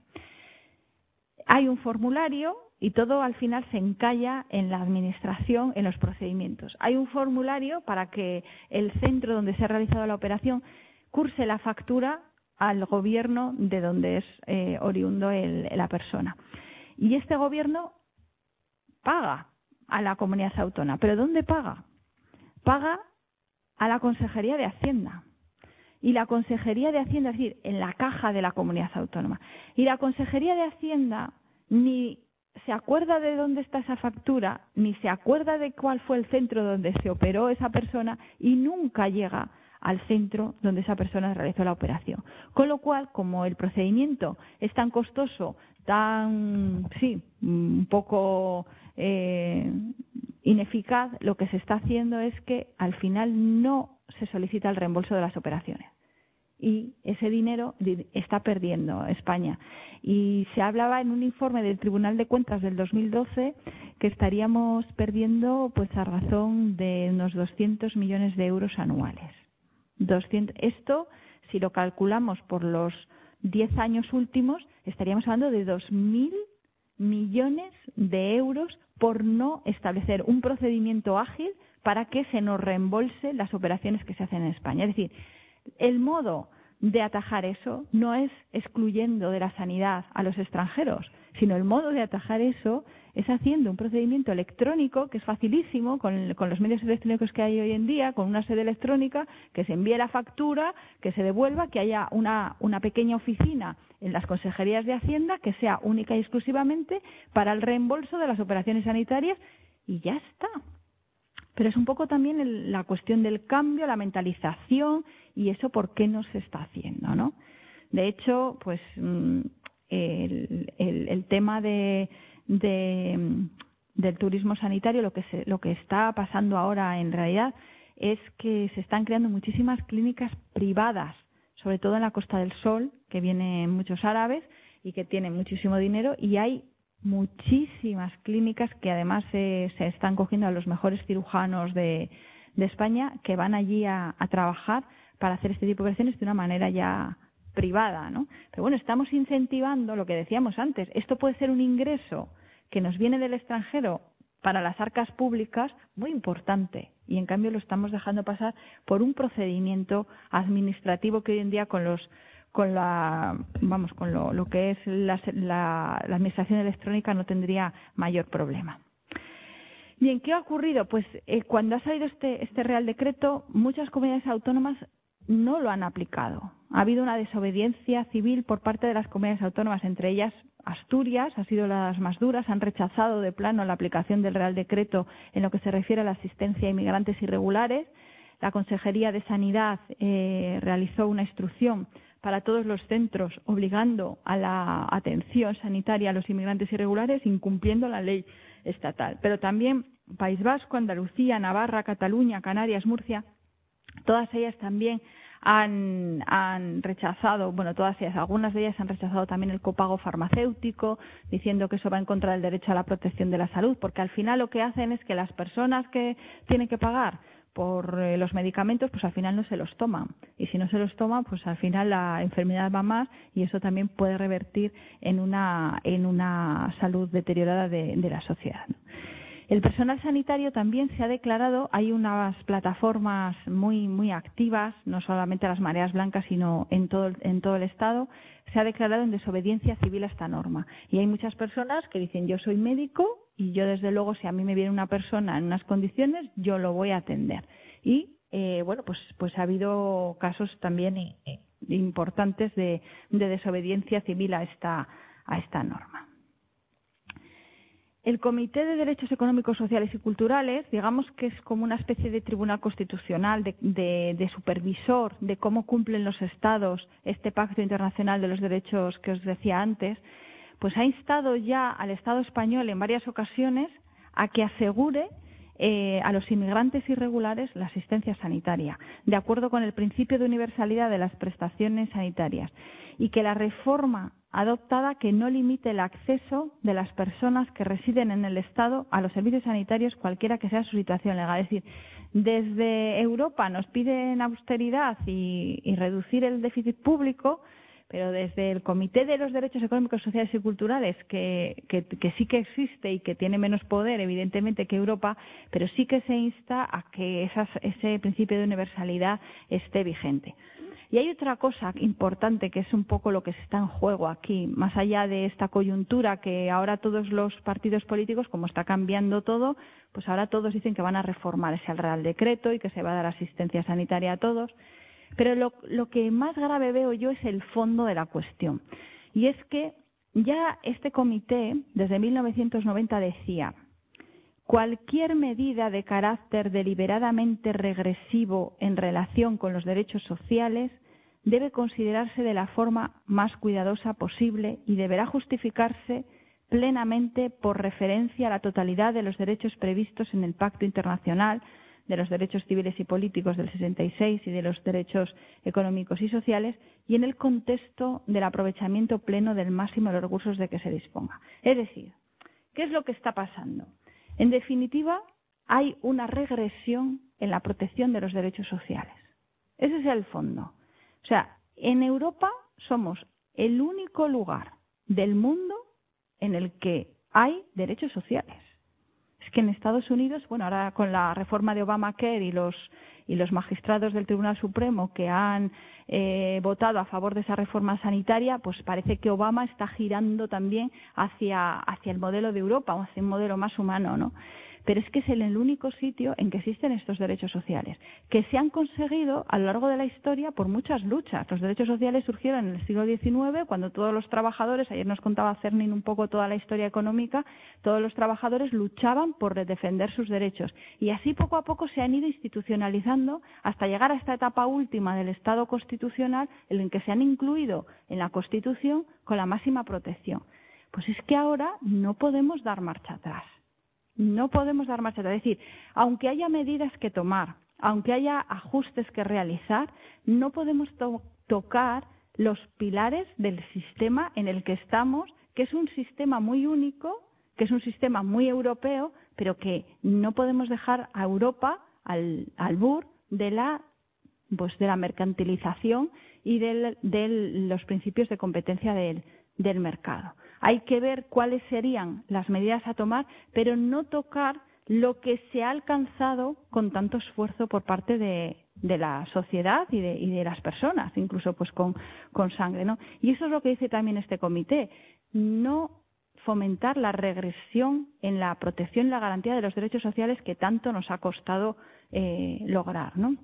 Hay un formulario y todo al final se encalla en la administración, en los procedimientos. Hay un formulario para que el centro donde se ha realizado la operación curse la factura al gobierno de donde es oriundo la persona. Y este gobierno paga a la comunidad autónoma. ¿Pero dónde paga? Paga a la Consejería de Hacienda. Y la Consejería de Hacienda, es decir, en la caja de la comunidad autónoma. Y la Consejería de Hacienda ni se acuerda de dónde está esa factura, ni se acuerda de cuál fue el centro donde se operó esa persona y nunca llega al centro donde esa persona realizó la operación. Con lo cual, como el procedimiento es tan costoso, un poco ineficaz, lo que se está haciendo es que al final no se solicita el reembolso de las operaciones. Y ese dinero está perdiendo España. Y se hablaba en un informe del Tribunal de Cuentas del 2012 que estaríamos perdiendo pues a razón de unos 200 millones de euros anuales. Esto, si lo calculamos por los 10 años últimos, estaríamos hablando de 2.000 millones de euros por no establecer un procedimiento ágil para que se nos reembolse las operaciones que se hacen en España. Es decir, el modo de atajar eso no es excluyendo de la sanidad a los extranjeros, sino el modo de atajar eso es haciendo un procedimiento electrónico que es facilísimo con los medios electrónicos que hay hoy en día, con una sede electrónica, que se envíe la factura, que se devuelva, que haya una pequeña oficina en las consejerías de Hacienda que sea única y exclusivamente para el reembolso de las operaciones sanitarias y ya está. Pero es un poco también la cuestión del cambio, la mentalización y eso por qué no se está haciendo, ¿no? De hecho, pues el tema del turismo sanitario, lo que está pasando ahora en realidad es que se están creando muchísimas clínicas privadas, sobre todo en la Costa del Sol, que vienen muchos árabes y que tienen muchísimo dinero, y hay muchísimas clínicas que además se están cogiendo a los mejores cirujanos de España que van allí a trabajar para hacer este tipo de operaciones de una manera ya privada, ¿no? Pero bueno, estamos incentivando lo que decíamos antes. Esto puede ser un ingreso que nos viene del extranjero para las arcas públicas muy importante y en cambio lo estamos dejando pasar por un procedimiento administrativo que hoy en día con lo que es la administración electrónica no tendría mayor problema. Bien, ¿qué ha ocurrido? Pues cuando ha salido este Real Decreto, muchas comunidades autónomas no lo han aplicado. Ha habido una desobediencia civil por parte de las comunidades autónomas, entre ellas Asturias, ha sido las más duras, han rechazado de plano la aplicación del Real Decreto en lo que se refiere a la asistencia a inmigrantes irregulares. La Consejería de Sanidad realizó una instrucción para todos los centros obligando a la atención sanitaria a los inmigrantes irregulares, incumpliendo la ley estatal. Pero también País Vasco, Andalucía, Navarra, Cataluña, Canarias, Murcia, todas ellas también han rechazado, algunas de ellas han rechazado también el copago farmacéutico, diciendo que eso va en contra del derecho a la protección de la salud, porque al final lo que hacen es que las personas que tienen que pagar por los medicamentos, pues al final no se los toman. Y si no se los toman, pues al final la enfermedad va más y eso también puede revertir en una salud deteriorada de la sociedad, ¿no? El personal sanitario también se ha declarado, hay unas plataformas muy activas, no solamente las mareas blancas, sino en todo el Estado, se ha declarado en desobediencia civil a esta norma. Y hay muchas personas que dicen, yo soy médico y yo desde luego si a mí me viene una persona en unas condiciones, yo lo voy a atender. Y pues ha habido casos también importantes de desobediencia civil a esta norma. El Comité de Derechos Económicos, Sociales y Culturales, digamos que es como una especie de tribunal constitucional, de supervisor de cómo cumplen los Estados este Pacto Internacional de los Derechos que os decía antes, pues ha instado ya al Estado español en varias ocasiones a que asegure a los inmigrantes irregulares la asistencia sanitaria, de acuerdo con el principio de universalidad de las prestaciones sanitarias, y que la reforma adoptada que no limite el acceso de las personas que residen en el Estado a los servicios sanitarios, cualquiera que sea su situación legal. Es decir, desde Europa nos piden austeridad y reducir el déficit público, pero desde el Comité de los Derechos Económicos, Sociales y Culturales, que sí que existe y que tiene menos poder, evidentemente, que Europa, pero sí que se insta a que ese principio de universalidad esté vigente. Y hay otra cosa importante que es un poco lo que está en juego aquí, más allá de esta coyuntura que ahora todos los partidos políticos, como está cambiando todo, pues ahora todos dicen que van a reformar ese Real Decreto y que se va a dar asistencia sanitaria a todos. Pero lo que más grave veo yo es el fondo de la cuestión. Y es que ya este comité, desde 1990, decía, cualquier medida de carácter deliberadamente regresivo en relación con los derechos sociales debe considerarse de la forma más cuidadosa posible y deberá justificarse plenamente por referencia a la totalidad de los derechos previstos en el Pacto Internacional de los Derechos Civiles y Políticos del 66 y de los derechos económicos y sociales, y en el contexto del aprovechamiento pleno del máximo de los recursos de que se disponga. Es decir, ¿qué es lo que está pasando? En definitiva, hay una regresión en la protección de los derechos sociales. Ese es el fondo. O sea, en Europa somos el único lugar del mundo en el que hay derechos sociales. Es que en Estados Unidos, bueno, ahora con la reforma de Obamacare y los magistrados del Tribunal Supremo que han votado a favor de esa reforma sanitaria, pues parece que Obama está girando también hacia el modelo de Europa, o hacia un modelo más humano, ¿no? Pero es que es el único sitio en que existen estos derechos sociales, que se han conseguido a lo largo de la historia por muchas luchas. Los derechos sociales surgieron en el siglo XIX, cuando todos los trabajadores, ayer nos contaba Cernin un poco toda la historia económica, todos los trabajadores luchaban por defender sus derechos. Y así poco a poco se han ido institucionalizando hasta llegar a esta etapa última del Estado constitucional, en el que se han incluido en la Constitución con la máxima protección. Pues es que ahora no podemos dar marcha atrás. No podemos dar marcha atrás. Es decir, aunque haya medidas que tomar, aunque haya ajustes que realizar, no podemos tocar los pilares del sistema en el que estamos, que es un sistema muy único, que es un sistema muy europeo, pero que no podemos dejar a Europa al albur de la mercantilización y de los principios de competencia del mercado. Hay que ver cuáles serían las medidas a tomar, pero no tocar lo que se ha alcanzado con tanto esfuerzo por parte de la sociedad y de las personas, incluso pues con sangre, ¿no? Y eso es lo que dice también este comité, no fomentar la regresión en la protección y la garantía de los derechos sociales que tanto nos ha costado lograr, ¿no?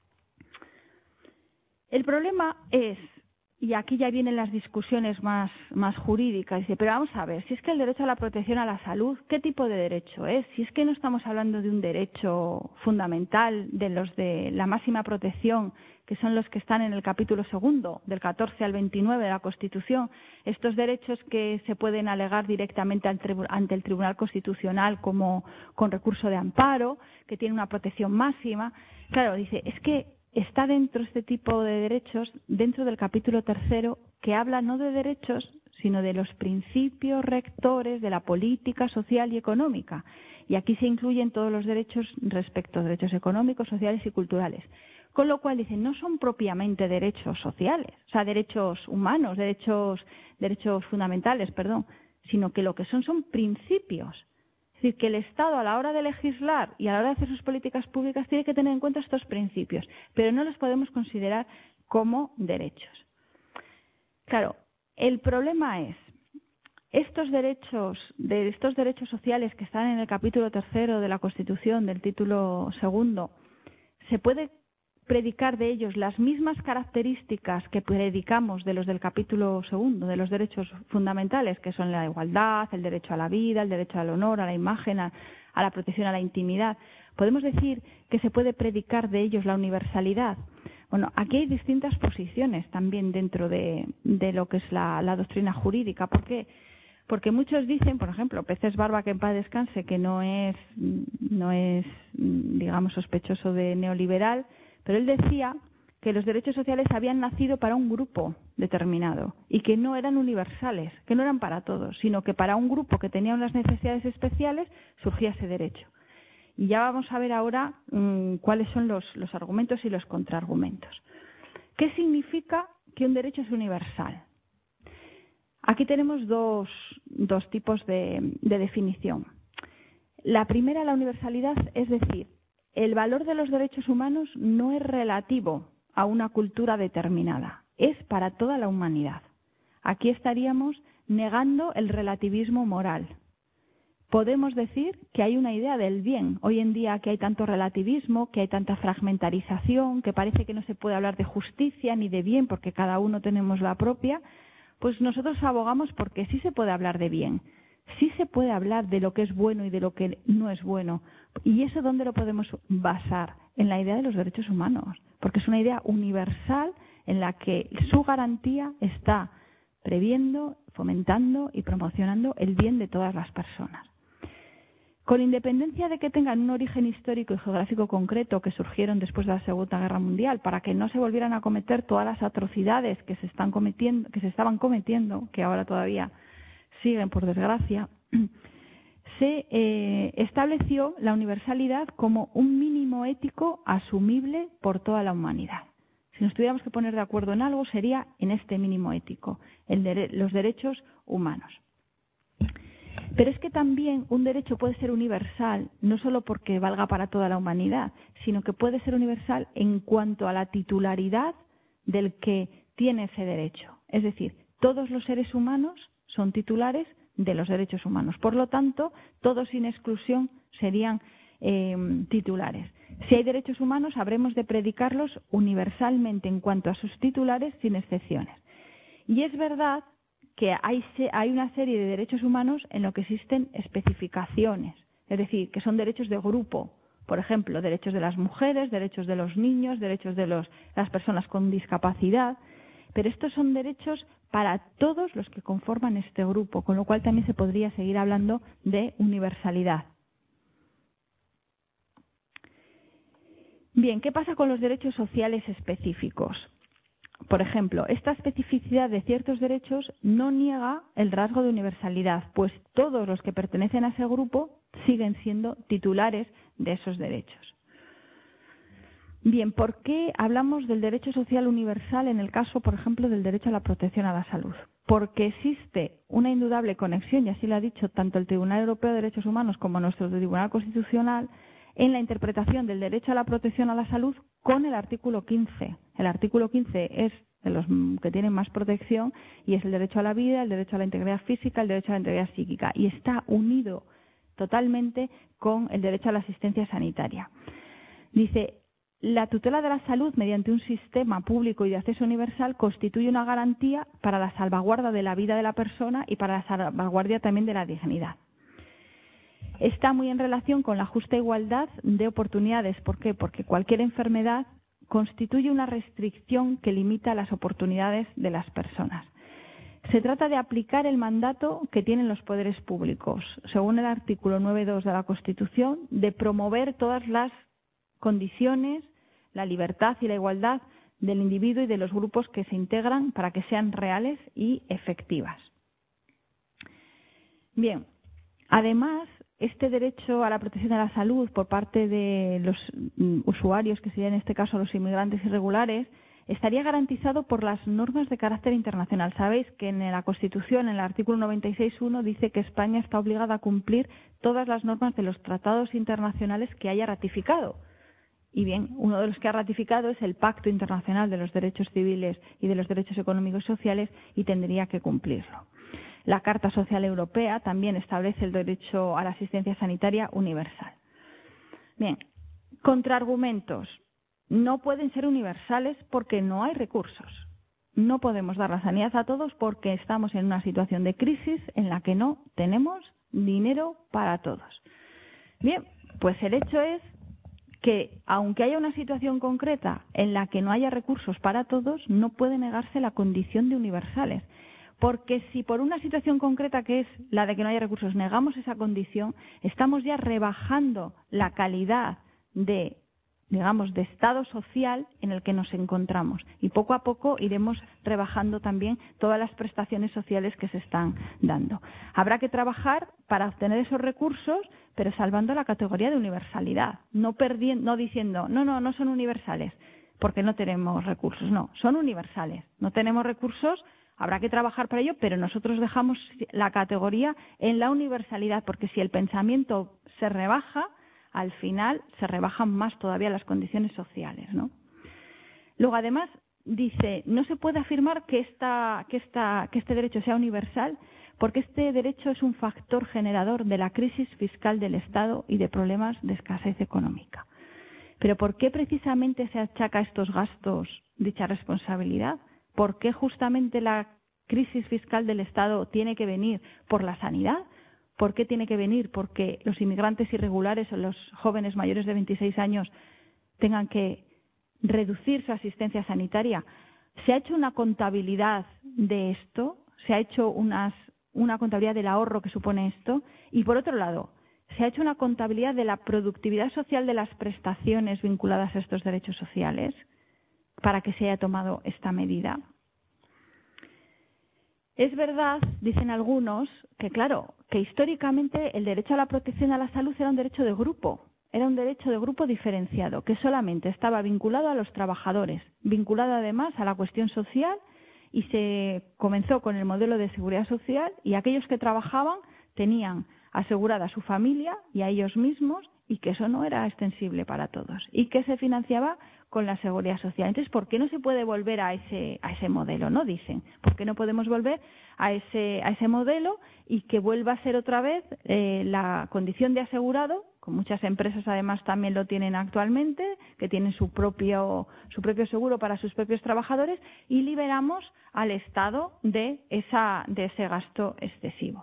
El problema es, y aquí ya vienen las discusiones más jurídicas, dice, pero vamos a ver, si es que el derecho a la protección a la salud, ¿qué tipo de derecho es? Si es que no estamos hablando de un derecho fundamental, de los de la máxima protección, que son los que están en el capítulo 2, del 14 al 29 de la Constitución, estos derechos que se pueden alegar directamente ante el Tribunal Constitucional como con recurso de amparo, que tiene una protección máxima. Claro, dice, es que está dentro este tipo de derechos, dentro del capítulo 3, que habla no de derechos, sino de los principios rectores de la política social y económica. Y aquí se incluyen todos los derechos respecto a derechos económicos, sociales y culturales. Con lo cual, dicen, no son propiamente derechos sociales, o sea, derechos humanos, derechos fundamentales, sino que lo que son principios. Es decir, que el Estado a la hora de legislar y a la hora de hacer sus políticas públicas tiene que tener en cuenta estos principios, pero no los podemos considerar como derechos. Claro, el problema es, estos derechos sociales que están en el capítulo 3 de la Constitución, del título 2, se puede predicar de ellos las mismas características que predicamos de los del capítulo 2, de los derechos fundamentales, que son la igualdad, el derecho a la vida, el derecho al honor, a la imagen, a la protección a la intimidad. ¿Podemos decir que se puede predicar de ellos la universalidad? Bueno, aquí hay distintas posiciones también dentro de lo que es la doctrina jurídica. ¿Por qué? Porque muchos dicen, por ejemplo, Peces Barba, que en paz descanse, que no es, digamos, sospechoso de neoliberal, pero él decía que los derechos sociales habían nacido para un grupo determinado y que no eran universales, que no eran para todos, sino que para un grupo que tenía unas necesidades especiales surgía ese derecho. Y ya vamos a ver ahora cuáles son los argumentos y los contraargumentos. ¿Qué significa que un derecho es universal? Aquí tenemos dos tipos de definición. La primera, la universalidad, es decir, el valor de los derechos humanos no es relativo a una cultura determinada, es para toda la humanidad. Aquí estaríamos negando el relativismo moral. Podemos decir que hay una idea del bien. Hoy en día que hay tanto relativismo, que hay tanta fragmentarización, que parece que no se puede hablar de justicia ni de bien porque cada uno tenemos la propia, pues nosotros abogamos porque sí se puede hablar de bien. sí se puede hablar de lo que es bueno y de lo que no es bueno. ¿Y eso dónde lo podemos basar? En la idea de los derechos humanos, porque es una idea universal en la que su garantía está previendo, fomentando y promocionando el bien de todas las personas. Con independencia de que tengan un origen histórico y geográfico concreto que surgieron después de la Segunda Guerra Mundial, para que no se volvieran a cometer todas las atrocidades que se estaban cometiendo, que ahora todavía siguen por desgracia, se estableció la universalidad como un mínimo ético asumible por toda la humanidad. Si nos tuviéramos que poner de acuerdo en algo, sería en este mínimo ético, los derechos humanos. Pero es que también un derecho puede ser universal, no solo porque valga para toda la humanidad, sino que puede ser universal en cuanto a la titularidad del que tiene ese derecho. Es decir, todos los seres humanos son titulares de los derechos humanos. Por lo tanto, todos sin exclusión serían titulares. Si hay derechos humanos, habremos de predicarlos universalmente en cuanto a sus titulares, sin excepciones. Y es verdad que hay una serie de derechos humanos en los que existen especificaciones, es decir, que son derechos de grupo. Por ejemplo, derechos de las mujeres, derechos de los niños, derechos de las personas con discapacidad. Pero estos son derechos para todos los que conforman este grupo, con lo cual también se podría seguir hablando de universalidad. Bien, ¿qué pasa con los derechos sociales específicos? Por ejemplo, esta especificidad de ciertos derechos no niega el rasgo de universalidad, pues todos los que pertenecen a ese grupo siguen siendo titulares de esos derechos. Bien, ¿por qué hablamos del derecho social universal en el caso, por ejemplo, del derecho a la protección a la salud? Porque existe una indudable conexión, y así lo ha dicho tanto el Tribunal Europeo de Derechos Humanos como nuestro Tribunal Constitucional, en la interpretación del derecho a la protección a la salud con el artículo 15. El artículo 15 es de los que tienen más protección y es el derecho a la vida, el derecho a la integridad física, el derecho a la integridad psíquica, y está unido totalmente con el derecho a la asistencia sanitaria. Dice: la tutela de la salud mediante un sistema público y de acceso universal constituye una garantía para la salvaguarda de la vida de la persona y para la salvaguardia también de la dignidad. Está muy en relación con la justa igualdad de oportunidades. ¿Por qué? Porque cualquier enfermedad constituye una restricción que limita las oportunidades de las personas. Se trata de aplicar el mandato que tienen los poderes públicos, según el artículo 9.2 de la Constitución, de promover todas las condiciones, la libertad y la igualdad del individuo y de los grupos que se integran para que sean reales y efectivas. Bien, además, este derecho a la protección de la salud por parte de los usuarios, que serían en este caso los inmigrantes irregulares, estaría garantizado por las normas de carácter internacional. Sabéis que en la Constitución, en el artículo 96.1, dice que España está obligada a cumplir todas las normas de los tratados internacionales que haya ratificado. Y bien, uno de los que ha ratificado es el Pacto Internacional de los Derechos Civiles y de los Derechos Económicos y Sociales, y tendría que cumplirlo. La Carta Social Europea también establece el derecho a la asistencia sanitaria universal. Bien, contraargumentos. No pueden ser universales porque no hay recursos. No podemos dar la sanidad a todos porque estamos en una situación de crisis en la que no tenemos dinero para todos. Bien, pues el hecho es que, aunque haya una situación concreta en la que no haya recursos para todos, no puede negarse la condición de universales. Porque si por una situación concreta, que es la de que no haya recursos, negamos esa condición, estamos ya rebajando la calidad de estado social en el que nos encontramos. Y poco a poco iremos rebajando también todas las prestaciones sociales que se están dando. Habrá que trabajar para obtener esos recursos, pero salvando la categoría de universalidad, no diciendo, no son universales, porque no tenemos recursos. No, son universales. No tenemos recursos. Habrá que trabajar para ello, pero nosotros dejamos la categoría en la universalidad, porque si el pensamiento se rebaja, al final se rebajan más todavía las condiciones sociales, ¿no? Luego, además, dice, no se puede afirmar que este derecho sea universal, porque este derecho es un factor generador de la crisis fiscal del Estado y de problemas de escasez económica. Pero ¿por qué precisamente se achaca a estos gastos dicha responsabilidad? ¿Por qué justamente la crisis fiscal del Estado tiene que venir por la sanidad? ¿Por qué tiene que venir? Porque los inmigrantes irregulares o los jóvenes mayores de 26 años tengan que reducir su asistencia sanitaria. ¿Se ha hecho una contabilidad de esto? ¿Se ha hecho una contabilidad del ahorro que supone esto? Y por otro lado, ¿se ha hecho una contabilidad de la productividad social de las prestaciones vinculadas a estos derechos sociales para que se haya tomado esta medida? Es verdad, dicen algunos, que claro, que históricamente el derecho a la protección a la salud era un derecho de grupo, era un derecho de grupo diferenciado, que solamente estaba vinculado a los trabajadores, vinculado además a la cuestión social, y se comenzó con el modelo de seguridad social y aquellos que trabajaban tenían asegurada a su familia y a ellos mismos, y que eso no era extensible para todos y que se financiaba con la seguridad social. Entonces, ¿por qué no se puede volver a ese modelo? ¿No? Dicen, ¿por qué no podemos volver a ese modelo y que vuelva a ser otra vez la condición de asegurado? Con muchas empresas además también lo tienen actualmente, que tienen su propio seguro para sus propios trabajadores, y liberamos al Estado de ese gasto excesivo.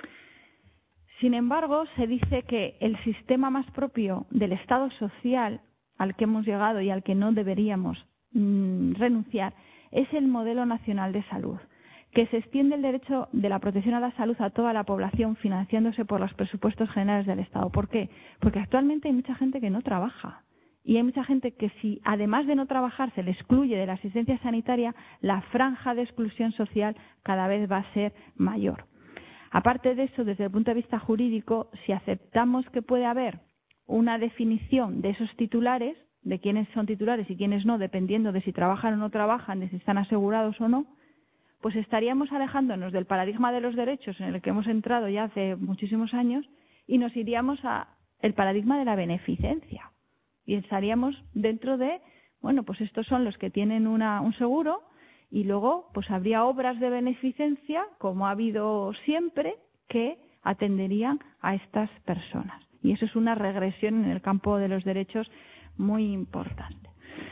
Sin embargo, se dice que el sistema más propio del Estado social al que hemos llegado y al que no deberíamos renunciar es el modelo nacional de salud, que se extiende el derecho de la protección a la salud a toda la población financiándose por los presupuestos generales del Estado. ¿Por qué? Porque actualmente hay mucha gente que no trabaja y hay mucha gente que, si además de no trabajar se le excluye de la asistencia sanitaria, la franja de exclusión social cada vez va a ser mayor. Aparte de eso, desde el punto de vista jurídico, si aceptamos que puede haber una definición de esos titulares, de quiénes son titulares y quiénes no, dependiendo de si trabajan o no trabajan, de si están asegurados o no, pues estaríamos alejándonos del paradigma de los derechos en el que hemos entrado ya hace muchísimos años y nos iríamos al paradigma de la beneficencia. Y estaríamos dentro de, bueno, pues estos son los que tienen un seguro, y luego pues habría obras de beneficencia, como ha habido siempre, que atenderían a estas personas. Y eso es una regresión en el campo de los derechos muy importante.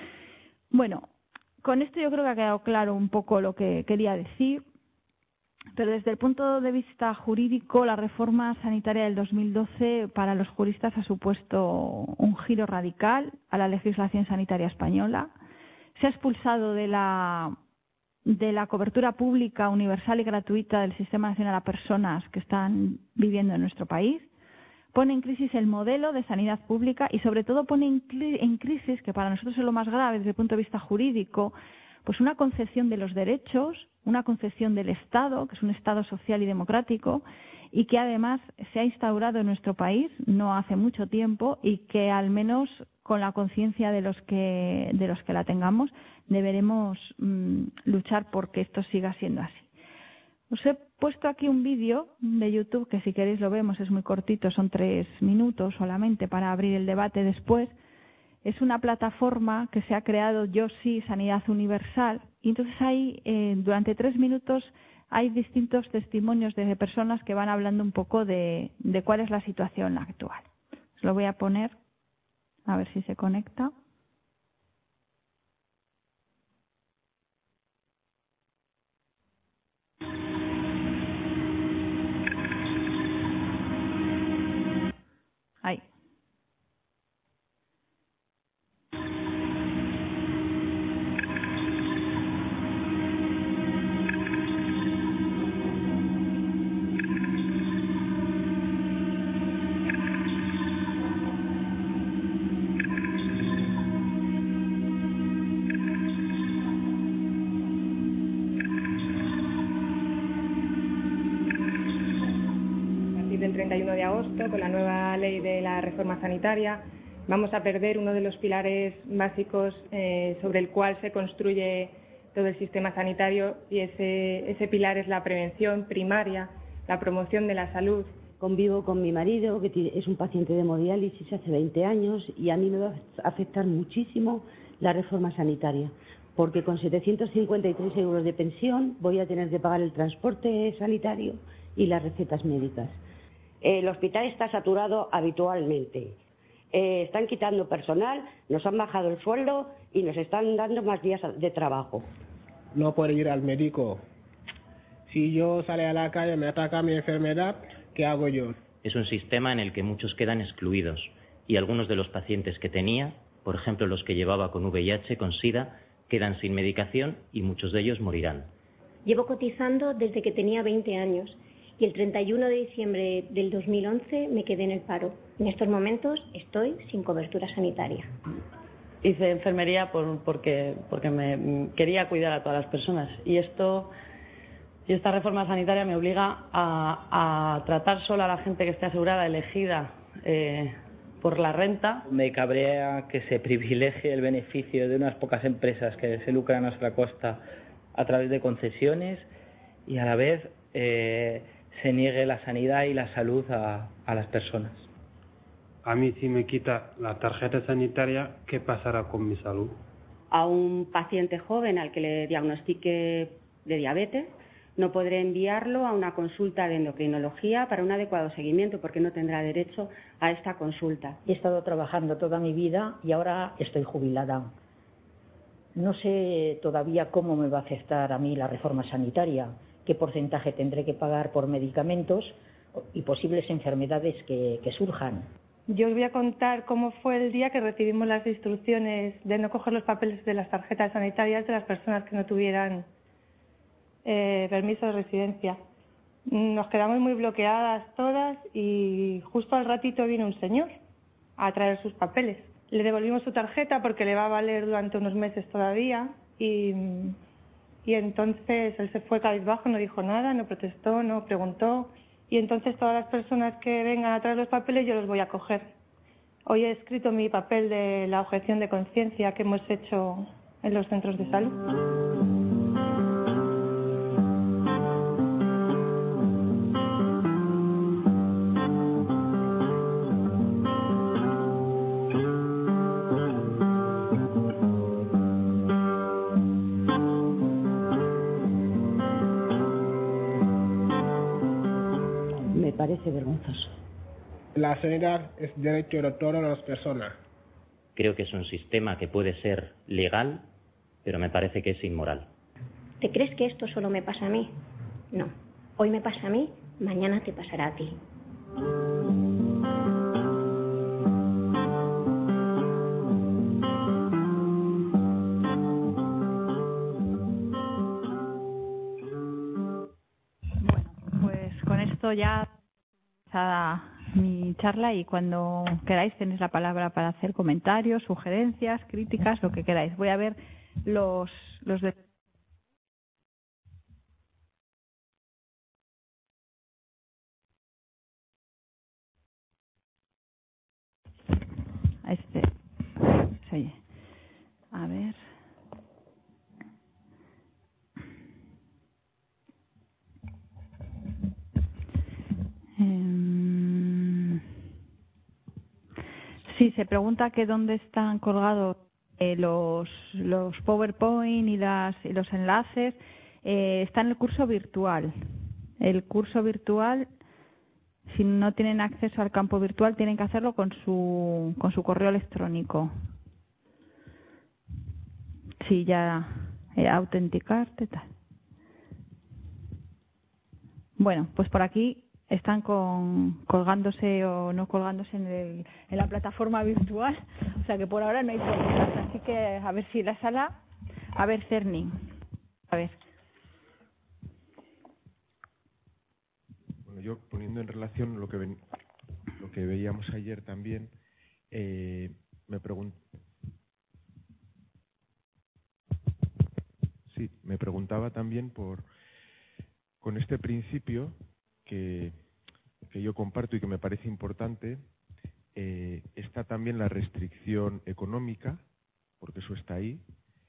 Bueno, con esto yo creo que ha quedado claro un poco lo que quería decir, pero desde el punto de vista jurídico, la reforma sanitaria del 2012 para los juristas ha supuesto un giro radical a la legislación sanitaria española. Se ha expulsado de la cobertura pública, universal y gratuita del Sistema Nacional a personas que están viviendo en nuestro país. Pone en crisis el modelo de sanidad pública y, sobre todo, pone en crisis, que para nosotros es lo más grave desde el punto de vista jurídico, pues una concepción de los derechos, una concepción del Estado, que es un Estado social y democrático, y que además se ha instaurado en nuestro país no hace mucho tiempo, y que al menos con la conciencia de los que la tengamos deberemos luchar porque esto siga siendo así. Os he puesto aquí un vídeo de YouTube que, si queréis, lo vemos, es muy cortito, son 3 minutos solamente para abrir el debate después. Es una plataforma que se ha creado, Yo Sí, Sanidad Universal, y entonces ahí durante 3 minutos hay distintos testimonios de personas que van hablando un poco de cuál es la situación actual. Os lo voy a poner, a ver si se conecta. Ahí. Del 31 de agosto, con la nueva ley de la reforma sanitaria, vamos a perder uno de los pilares básicos sobre el cual se construye todo el sistema sanitario, y ese pilar es la prevención primaria, la promoción de la salud. Convivo con mi marido, que es un paciente de hemodiálisis hace 20 años, y a mí me va a afectar muchísimo la reforma sanitaria, porque con 753 euros de pensión voy a tener que pagar el transporte sanitario y las recetas médicas. El hospital está saturado habitualmente. Están quitando personal, nos han bajado el sueldo y nos están dando más días de trabajo. No puedo ir al médico. Si yo salgo a la calle, me ataca mi enfermedad, ¿qué hago yo? Es un sistema en el que muchos quedan excluidos y algunos de los pacientes que tenía, por ejemplo los que llevaba con VIH, con SIDA, quedan sin medicación y muchos de ellos morirán. Llevo cotizando desde que tenía 20 años y el 31 de diciembre del 2011 me quedé en el paro. En estos momentos estoy sin cobertura sanitaria. Hice enfermería porque me quería cuidar a todas las personas y esta reforma sanitaria me obliga a tratar solo a la gente que esté asegurada, elegida por la renta. Me cabrea que se privilegie el beneficio de unas pocas empresas que se lucran a nuestra costa a través de concesiones y a la vez se niegue la sanidad y la salud a las personas. A mí, si me quita la tarjeta sanitaria, ¿qué pasará con mi salud? A un paciente joven al que le diagnostique de diabetes, no podré enviarlo a una consulta de endocrinología para un adecuado seguimiento porque no tendrá derecho a esta consulta. He estado trabajando toda mi vida y ahora estoy jubilada. No sé todavía cómo me va a afectar a mí la reforma sanitaria, qué porcentaje tendré que pagar por medicamentos y posibles enfermedades que surjan. Yo os voy a contar cómo fue el día que recibimos las instrucciones de no coger los papeles de las tarjetas sanitarias de las personas que no tuvieran permiso de residencia. Nos quedamos muy bloqueadas todas y justo al ratito vino un señor a traer sus papeles. Le devolvimos su tarjeta porque le va a valer durante unos meses todavía y entonces él se fue cabizbajo, no dijo nada, no protestó, no preguntó y entonces todas las personas que vengan a traer los papeles yo los voy a coger. Hoy he escrito mi papel de la objeción de conciencia que hemos hecho en los centros de salud. Me parece vergonzoso. La sanidad es derecho de todas las personas. Creo que es un sistema que puede ser legal, pero me parece que es inmoral. ¿Te crees que esto solo me pasa a mí? No. Hoy me pasa a mí, mañana te pasará a ti. Bueno, pues con esto ya mi charla y cuando queráis tenéis la palabra para hacer comentarios, sugerencias, críticas, lo que queráis. Voy a ver los de oye, a ver. Sí, se pregunta que dónde están colgados los PowerPoint y los enlaces. Está en el curso virtual. El curso virtual, si no tienen acceso al campo virtual, tienen que hacerlo con su correo electrónico. Sí, ya autenticarte, tal. Bueno, pues por aquí están colgándose o no colgándose en la plataforma virtual, o sea que por ahora no hay problemas, así que a ver si la sala, a ver Cerny, a ver. Bueno, yo poniendo en relación lo que veíamos ayer también, me preguntaba también con este principio que yo comparto y que me parece importante, está también la restricción económica, porque eso está ahí,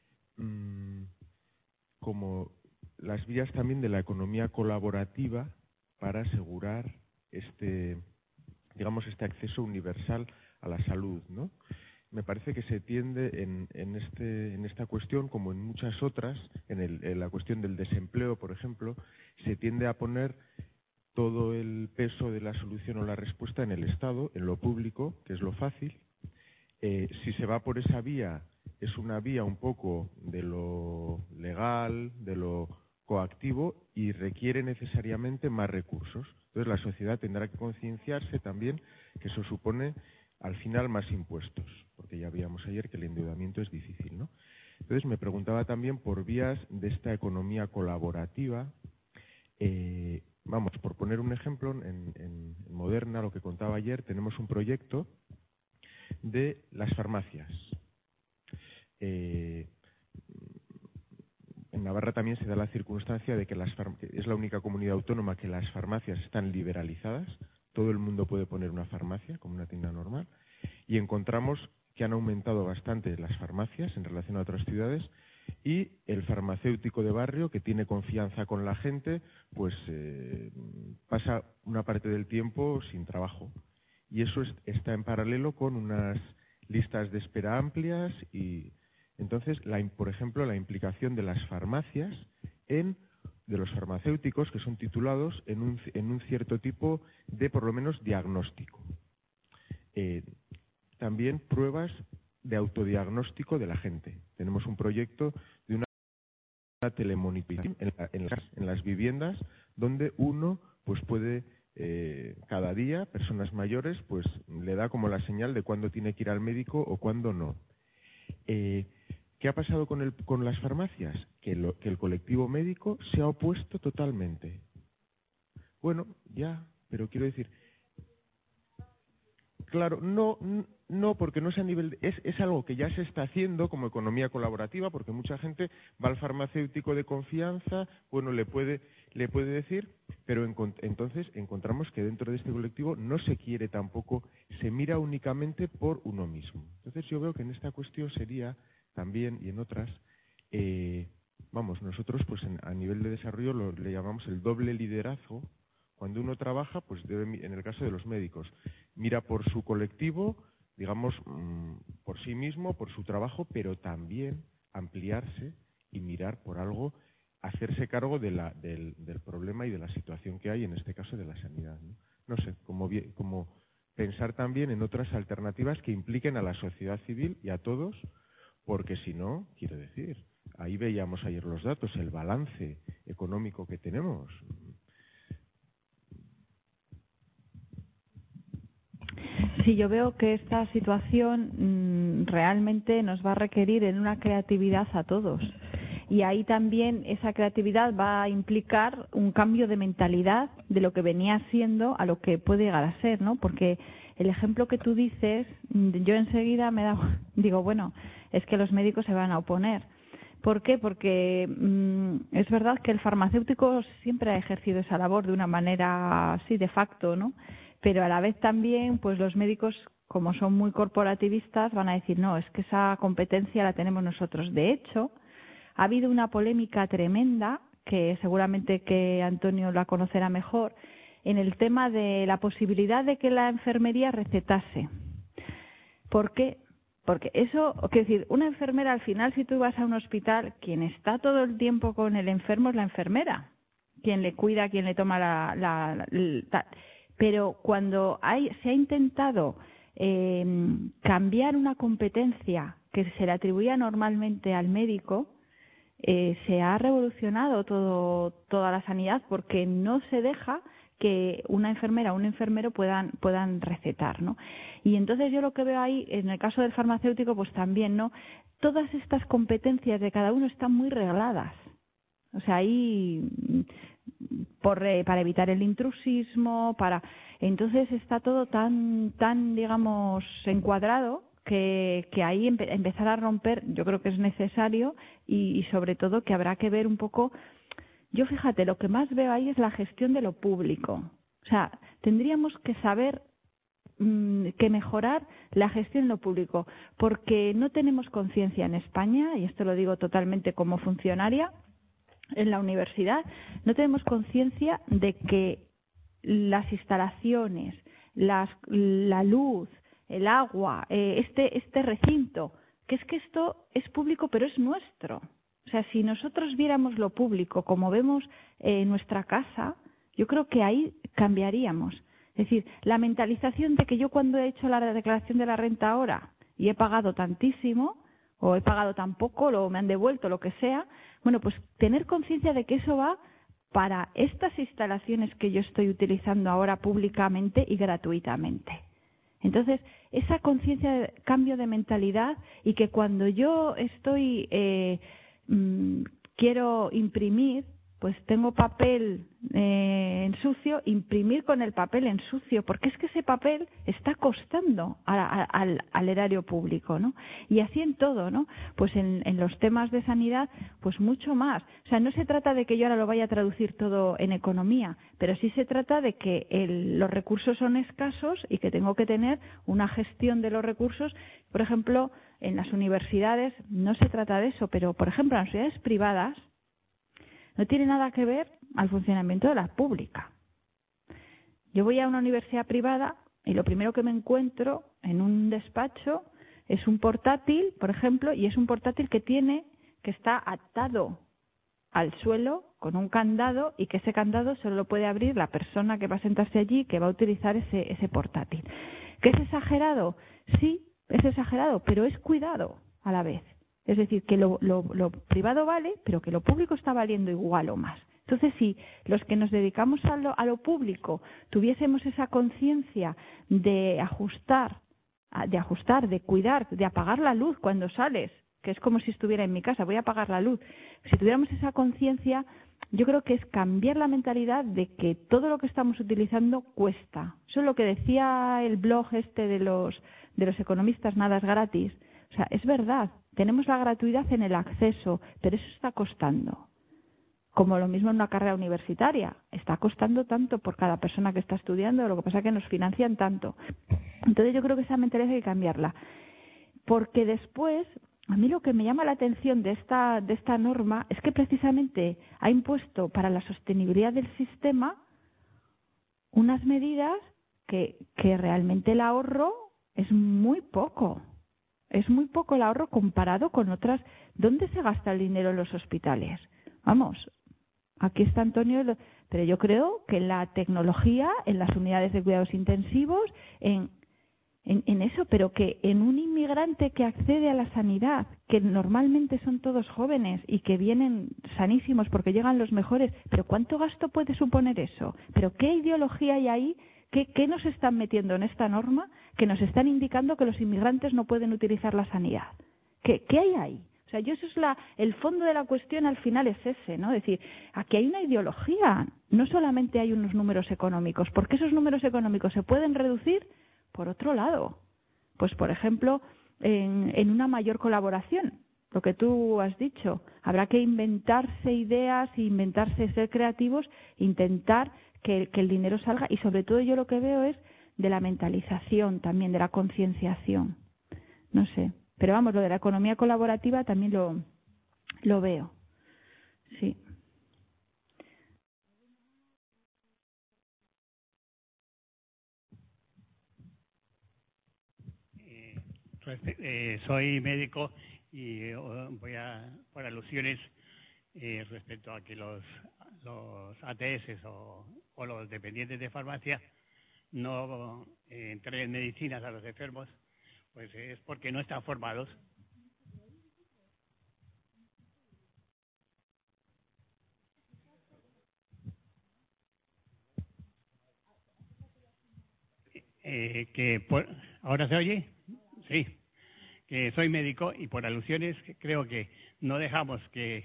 como las vías también de la economía colaborativa para asegurar este acceso universal a la salud, ¿no? Me parece que se tiende en esta cuestión, como en muchas otras, en la cuestión del desempleo, por ejemplo, se tiende a poner todo el peso de la solución o la respuesta en el Estado, en lo público, que es lo fácil. Si se va por esa vía, es una vía un poco de lo legal, de lo coactivo y requiere necesariamente más recursos. Entonces la sociedad tendrá que concienciarse también que eso supone al final más impuestos, porque ya veíamos ayer que el endeudamiento es difícil, ¿no? Entonces me preguntaba también por vías de esta economía colaborativa. Vamos, por poner un ejemplo, en Moderna, lo que contaba ayer, tenemos un proyecto de las farmacias. En Navarra también se da la circunstancia de que es la única comunidad autónoma que las farmacias están liberalizadas. Todo el mundo puede poner una farmacia como una tienda normal. Y encontramos que han aumentado bastante las farmacias en relación a otras ciudades, y el farmacéutico de barrio, que tiene confianza con la gente, pues pasa una parte del tiempo sin trabajo. Y eso está en paralelo con unas listas de espera amplias y entonces, por ejemplo, la implicación de las farmacias de los farmacéuticos que son titulados en un cierto tipo de, por lo menos, diagnóstico. También pruebas de autodiagnóstico de la gente. Tenemos un proyecto de una telemonitorización en las viviendas donde uno pues puede cada día, personas mayores, pues le da como la señal de cuándo tiene que ir al médico o cuándo no. ¿Qué ha pasado con las farmacias? Que el colectivo médico se ha opuesto totalmente. Bueno, ya, pero quiero decir, claro, no, porque no es a nivel es algo que ya se está haciendo como economía colaborativa, porque mucha gente va al farmacéutico de confianza, bueno, le puede decir, pero entonces encontramos que dentro de este colectivo no se quiere tampoco, se mira únicamente por uno mismo. Entonces yo veo que en esta cuestión sería también, y en otras, nosotros pues a nivel de desarrollo le llamamos el doble liderazgo. Cuando uno trabaja, pues en el caso de los médicos, mira por su colectivo, digamos, por sí mismo, por su trabajo, pero también ampliarse y mirar por algo, hacerse cargo del problema y de la situación que hay, en este caso de la sanidad, ¿no? No sé, como pensar también en otras alternativas que impliquen a la sociedad civil y a todos, porque si no, quiero decir, ahí veíamos ayer los datos, el balance económico que tenemos. Sí, yo veo que esta situación realmente nos va a requerir en una creatividad a todos. Y ahí también esa creatividad va a implicar un cambio de mentalidad de lo que venía siendo a lo que puede llegar a ser, ¿no? Porque el ejemplo que tú dices, yo enseguida digo, bueno, es que los médicos se van a oponer. ¿Por qué? Porque es verdad que el farmacéutico siempre ha ejercido esa labor de una manera así de facto, ¿no? Pero a la vez también, pues los médicos, como son muy corporativistas, van a decir, no, es que esa competencia la tenemos nosotros. De hecho, ha habido una polémica tremenda, que seguramente que Antonio la conocerá mejor, en el tema de la posibilidad de que la enfermería recetase. ¿Por qué? Porque eso, quiero decir, una enfermera al final, si tú vas a un hospital, quien está todo el tiempo con el enfermo es la enfermera, quien le cuida, quien le toma pero cuando se ha intentado cambiar una competencia que se le atribuía normalmente al médico, se ha revolucionado toda la sanidad, porque no se deja que una enfermera o un enfermero puedan recetar, ¿no? Y entonces yo lo que veo ahí, en el caso del farmacéutico, pues también, ¿no? Todas estas competencias de cada uno están muy regladas. O sea, ahí para evitar el intrusismo, entonces está todo tan digamos encuadrado que ahí empezar a romper, yo creo que es necesario y sobre todo que habrá que ver un poco. Yo, fíjate, lo que más veo ahí es la gestión de lo público. O sea, tendríamos que saber que mejorar la gestión de lo público, porque no tenemos conciencia en España, y esto lo digo totalmente como funcionaria en la universidad, no tenemos conciencia de que las instalaciones, la luz, el agua, este recinto, que es que esto es público pero es nuestro. O sea, si nosotros viéramos lo público como vemos nuestra casa, yo creo que ahí cambiaríamos. Es decir, la mentalización de que yo cuando he hecho la declaración de la renta ahora y he pagado tantísimo, o he pagado tan poco, o me han devuelto, lo que sea. Bueno, pues tener conciencia de que eso va para estas instalaciones que yo estoy utilizando ahora públicamente y gratuitamente. Entonces, esa conciencia de cambio de mentalidad, y que cuando yo estoy quiero imprimir, pues tengo papel en sucio, imprimir con el papel en sucio, porque es que ese papel está costando al erario público, ¿no? Y así en todo, ¿no? Pues en los temas de sanidad, pues mucho más. O sea, no se trata de que yo ahora lo vaya a traducir todo en economía, pero sí se trata de que los recursos son escasos y que tengo que tener una gestión de los recursos. Por ejemplo, en las universidades no se trata de eso, pero, por ejemplo, en las universidades privadas no tiene nada que ver al funcionamiento de la pública. Yo voy a una universidad privada y lo primero que me encuentro en un despacho es un portátil, por ejemplo, y es un portátil que está atado al suelo con un candado, y que ese candado solo lo puede abrir la persona que va a sentarse allí, que va a utilizar ese portátil. ¿Que es exagerado? Sí, es exagerado, pero es cuidado a la vez. Es decir, que lo privado vale, pero que lo público está valiendo igual o más. Entonces, si los que nos dedicamos a lo público tuviésemos esa conciencia de ajustar, de cuidar, de apagar la luz cuando sales, que es como si estuviera en mi casa, voy a apagar la luz. Si tuviéramos esa conciencia, yo creo que es cambiar la mentalidad de que todo lo que estamos utilizando cuesta. Eso es lo que decía el blog de los economistas, nada es gratis. O sea, es verdad, tenemos la gratuidad en el acceso, pero eso está costando. Como lo mismo en una carrera universitaria, está costando tanto por cada persona que está estudiando, lo que pasa es que nos financian tanto. Entonces yo creo que esa mentalidad hay que cambiarla. Porque después, a mí lo que me llama la atención de esta norma es que precisamente ha impuesto para la sostenibilidad del sistema unas medidas que realmente el ahorro es muy poco. Es muy poco el ahorro comparado con otras. ¿Dónde se gasta el dinero en los hospitales? Vamos, aquí está Antonio, pero yo creo que en la tecnología, en las unidades de cuidados intensivos, en eso, pero que en un inmigrante que accede a la sanidad, que normalmente son todos jóvenes y que vienen sanísimos porque llegan los mejores, pero ¿cuánto gasto puede suponer eso? ¿Pero qué ideología hay ahí? ¿Qué nos están metiendo en esta norma que nos están indicando que los inmigrantes no pueden utilizar la sanidad? ¿Qué hay ahí? O sea, eso es el fondo de la cuestión al final es ese, ¿no? Es decir, aquí hay una ideología, no solamente hay unos números económicos, porque esos números económicos se pueden reducir por otro lado. Pues, por ejemplo, en una mayor colaboración, lo que tú has dicho, habrá que inventarse ideas, ser creativos, intentar que el dinero salga, y sobre todo yo lo que veo es de la mentalización también, de la concienciación. No sé, pero vamos, lo de la economía colaborativa también lo veo. Sí. Soy médico y voy por alusiones respecto a que los ATS o los dependientes de farmacia no entreguen medicinas a los enfermos, pues es porque no están formados. ¿Ahora se oye? Sí. Que soy médico y por alusiones creo que no dejamos que...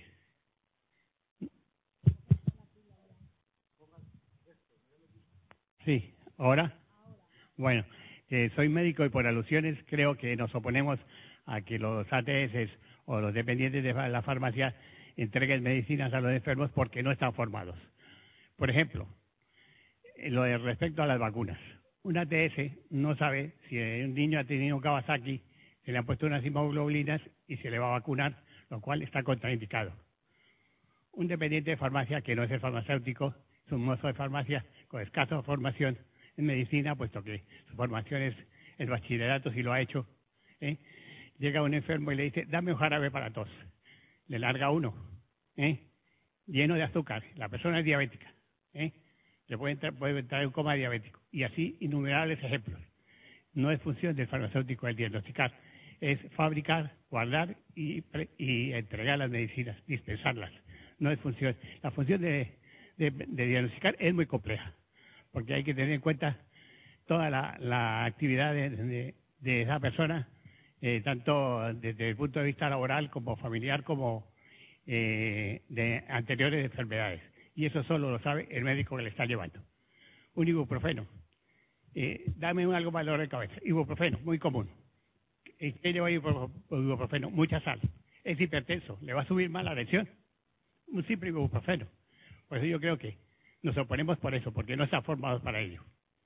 Sí, ¿ahora? Bueno, soy médico y por alusiones creo que nos oponemos a que los ATS o los dependientes de la farmacia entreguen medicinas a los enfermos porque no están formados. Por ejemplo, respecto a las vacunas. Un ATS no sabe si un niño ha tenido un Kawasaki, se le han puesto unas inmunoglobulinas y se le va a vacunar, lo cual está contraindicado. Un dependiente de farmacia, que no es el farmacéutico, es un mozo de farmacia con escasa formación en medicina, puesto que su formación es el bachillerato, si lo ha hecho. Llega un enfermo y le dice, dame un jarabe para tos. Le larga uno, lleno de azúcar. La persona es diabética. Le puede entrar en un coma diabético. Y así innumerables ejemplos. No es función del farmacéutico el diagnosticar es fabricar, guardar y entregar las medicinas, dispensarlas. No es función. La función de diagnosticar es muy compleja, porque hay que tener en cuenta toda la actividad de esa persona, tanto desde el punto de vista laboral como familiar, como de anteriores enfermedades. Y eso solo lo sabe el médico que le está llevando. Un ibuprofeno. Dame algo para el dolor de cabeza. Ibuprofeno, muy común. ¿Qué lleva ibuprofeno? Mucha sal. Es hipertenso, le va a subir más la presión. Un simple ibuprofeno. Por eso yo creo que nos oponemos por eso, porque no están formados para ello.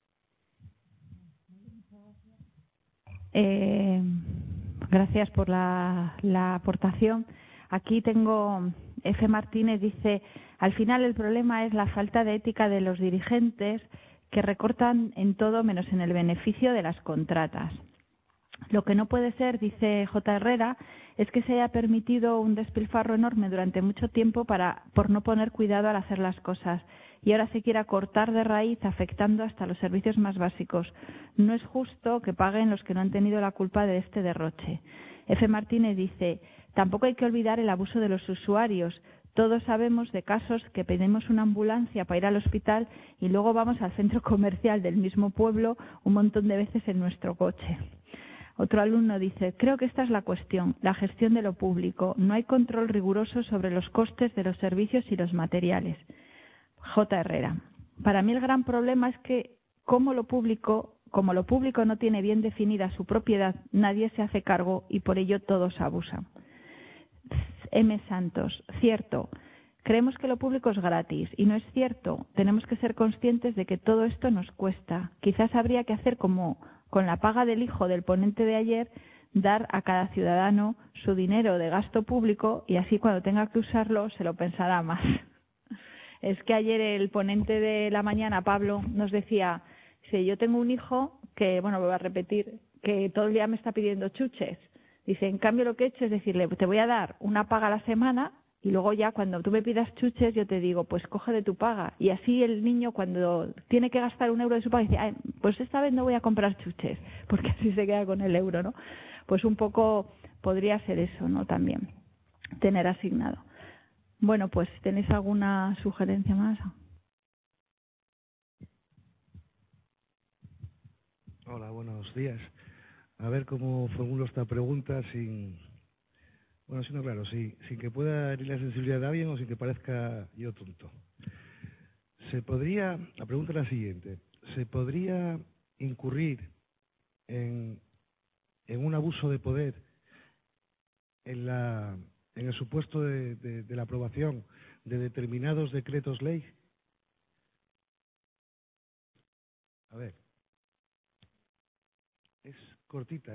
Gracias por la aportación. Aquí tengo F. Martínez, dice: al final el problema es la falta de ética de los dirigentes, que recortan en todo menos en el beneficio de las contratas. Lo que no puede ser, dice J. Herrera, es que se haya permitido un despilfarro enorme durante mucho tiempo por no poner cuidado al hacer las cosas, y ahora se quiera cortar de raíz, afectando hasta los servicios más básicos. No es justo que paguen los que no han tenido la culpa de este derroche. F. Martínez dice: tampoco hay que olvidar el abuso de los usuarios. Todos sabemos de casos que pedimos una ambulancia para ir al hospital y luego vamos al centro comercial del mismo pueblo un montón de veces en nuestro coche. Otro alumno dice: creo que esta es la cuestión, la gestión de lo público. No hay control riguroso sobre los costes de los servicios y los materiales. J. Herrera: para mí el gran problema es que como lo público no tiene bien definida su propiedad, nadie se hace cargo y por ello todos abusan. M. Santos: cierto, creemos que lo público es gratis y no es cierto. Tenemos que ser conscientes de que todo esto nos cuesta. Quizás habría que hacer como con la paga del hijo del ponente de ayer, dar a cada ciudadano su dinero de gasto público y así cuando tenga que usarlo se lo pensará más. Es que ayer el ponente de la mañana, Pablo, nos decía: si yo tengo un hijo que, bueno, voy a repetir, que todo el día me está pidiendo chuches. Dice: en cambio lo que he hecho es decirle: te voy a dar una paga a la semana y luego ya cuando tú me pidas chuches yo te digo: pues coge de tu paga. Y así el niño cuando tiene que gastar €1 de su paga dice: ay, pues esta vez no voy a comprar chuches, porque así se queda con el euro, ¿no? Pues un poco podría ser eso, ¿no? También tener asignado. Bueno, pues ¿tenéis alguna sugerencia más? Hola, buenos días. A ver cómo formulo esta pregunta sin que pueda herir la sensibilidad de alguien o sin que parezca yo tonto. La pregunta es la siguiente: ¿se podría incurrir en un abuso de poder en el supuesto de la aprobación de determinados decretos ley? A ver, es cortita,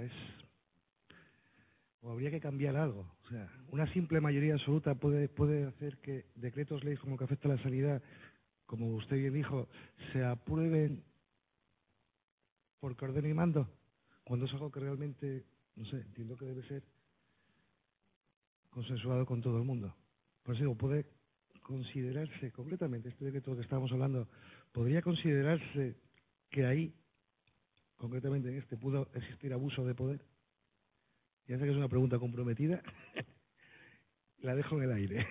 o habría que cambiar algo. O sea, una simple mayoría absoluta puede hacer que decretos ley como que afecta a la sanidad, como usted bien dijo, se aprueben por orden y mando, cuando es algo que realmente, no sé, entiendo que debe ser consensuado con todo el mundo. Por eso digo, puede considerarse completamente, este decreto que estamos hablando, podría considerarse que ahí, concretamente en este, pudo existir abuso de poder. Ya sé que es una pregunta comprometida, la dejo en el aire.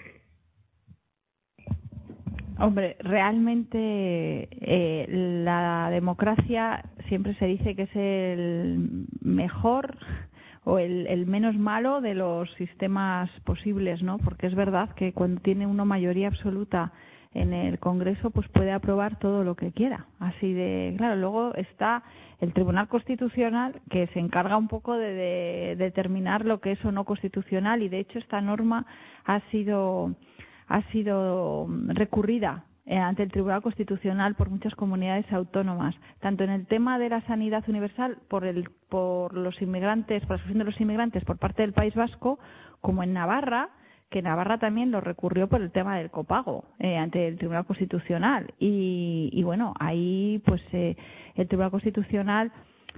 Hombre, realmente la democracia siempre se dice que es el mejor o el menos malo de los sistemas posibles, ¿no? Porque es verdad que cuando tiene una mayoría absoluta en el Congreso, pues puede aprobar todo lo que quiera. Así de claro. Luego está el Tribunal Constitucional, que se encarga un poco de determinar lo que es o no constitucional, y de hecho esta norma ha sido recurrida ante el Tribunal Constitucional por muchas comunidades autónomas, tanto en el tema de la sanidad universal por los inmigrantes, por la exclusión de los inmigrantes por parte del País Vasco, como en Navarra, que Navarra también lo recurrió por el tema del copago ante el Tribunal Constitucional. Y bueno, ahí pues el Tribunal Constitucional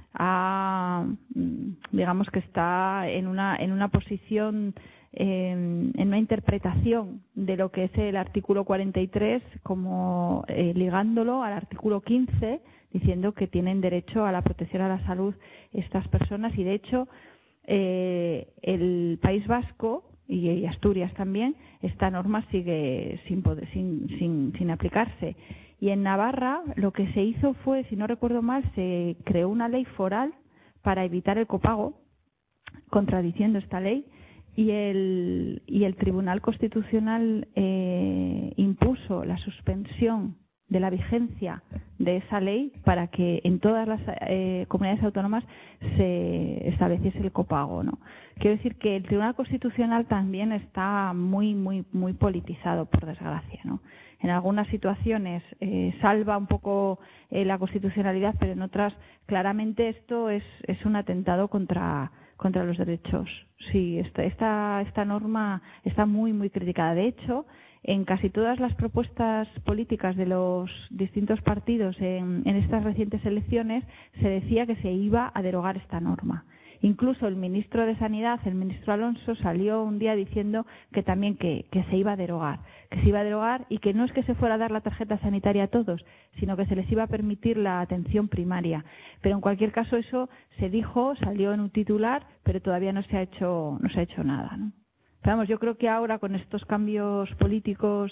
digamos que está en una posición, en una interpretación de lo que es el artículo 43, como ligándolo al artículo 15, diciendo que tienen derecho a la protección a la salud estas personas. Y de hecho el País Vasco y Asturias también, esta norma sigue sin aplicarse. Y en Navarra lo que se hizo fue, si no recuerdo mal, se creó una ley foral para evitar el copago, contradiciendo esta ley, y el Tribunal Constitucional impuso la suspensión de la vigencia de esa ley para que en todas las comunidades autónomas se estableciese el copago, ¿no? Quiero decir que el Tribunal Constitucional también está muy politizado, por desgracia, ¿no? En algunas situaciones salva un poco la constitucionalidad, pero en otras claramente esto es un atentado contra los derechos. Sí, esta norma está muy criticada. De hecho, en casi todas las propuestas políticas de los distintos partidos en estas recientes elecciones se decía que se iba a derogar esta norma. Incluso el ministro de Sanidad, el ministro Alonso, salió un día diciendo que también que se iba a derogar, y que no es que se fuera a dar la tarjeta sanitaria a todos, sino que se les iba a permitir la atención primaria. Pero en cualquier caso eso se dijo, salió en un titular, pero todavía no se ha hecho nada, ¿no? Pero vamos, yo creo que ahora con estos cambios políticos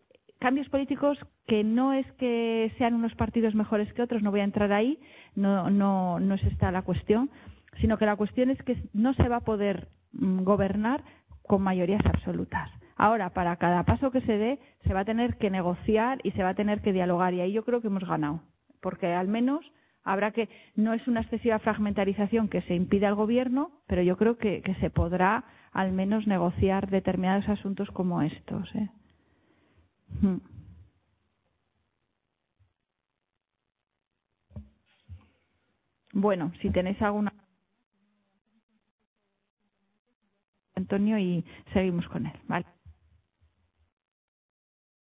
que no es que sean unos partidos mejores que otros, no voy a entrar ahí, no es esta la cuestión, sino que la cuestión es que no se va a poder gobernar con mayorías absolutas. Ahora, para cada paso que se dé, se va a tener que negociar y se va a tener que dialogar, y ahí yo creo que hemos ganado, porque al menos habrá que, no es una excesiva fragmentarización que se impida al gobierno, pero yo creo que se podrá al menos negociar determinados asuntos como estos, ¿eh? Bueno, si tenéis alguna, Antonio, y seguimos con él, ¿vale?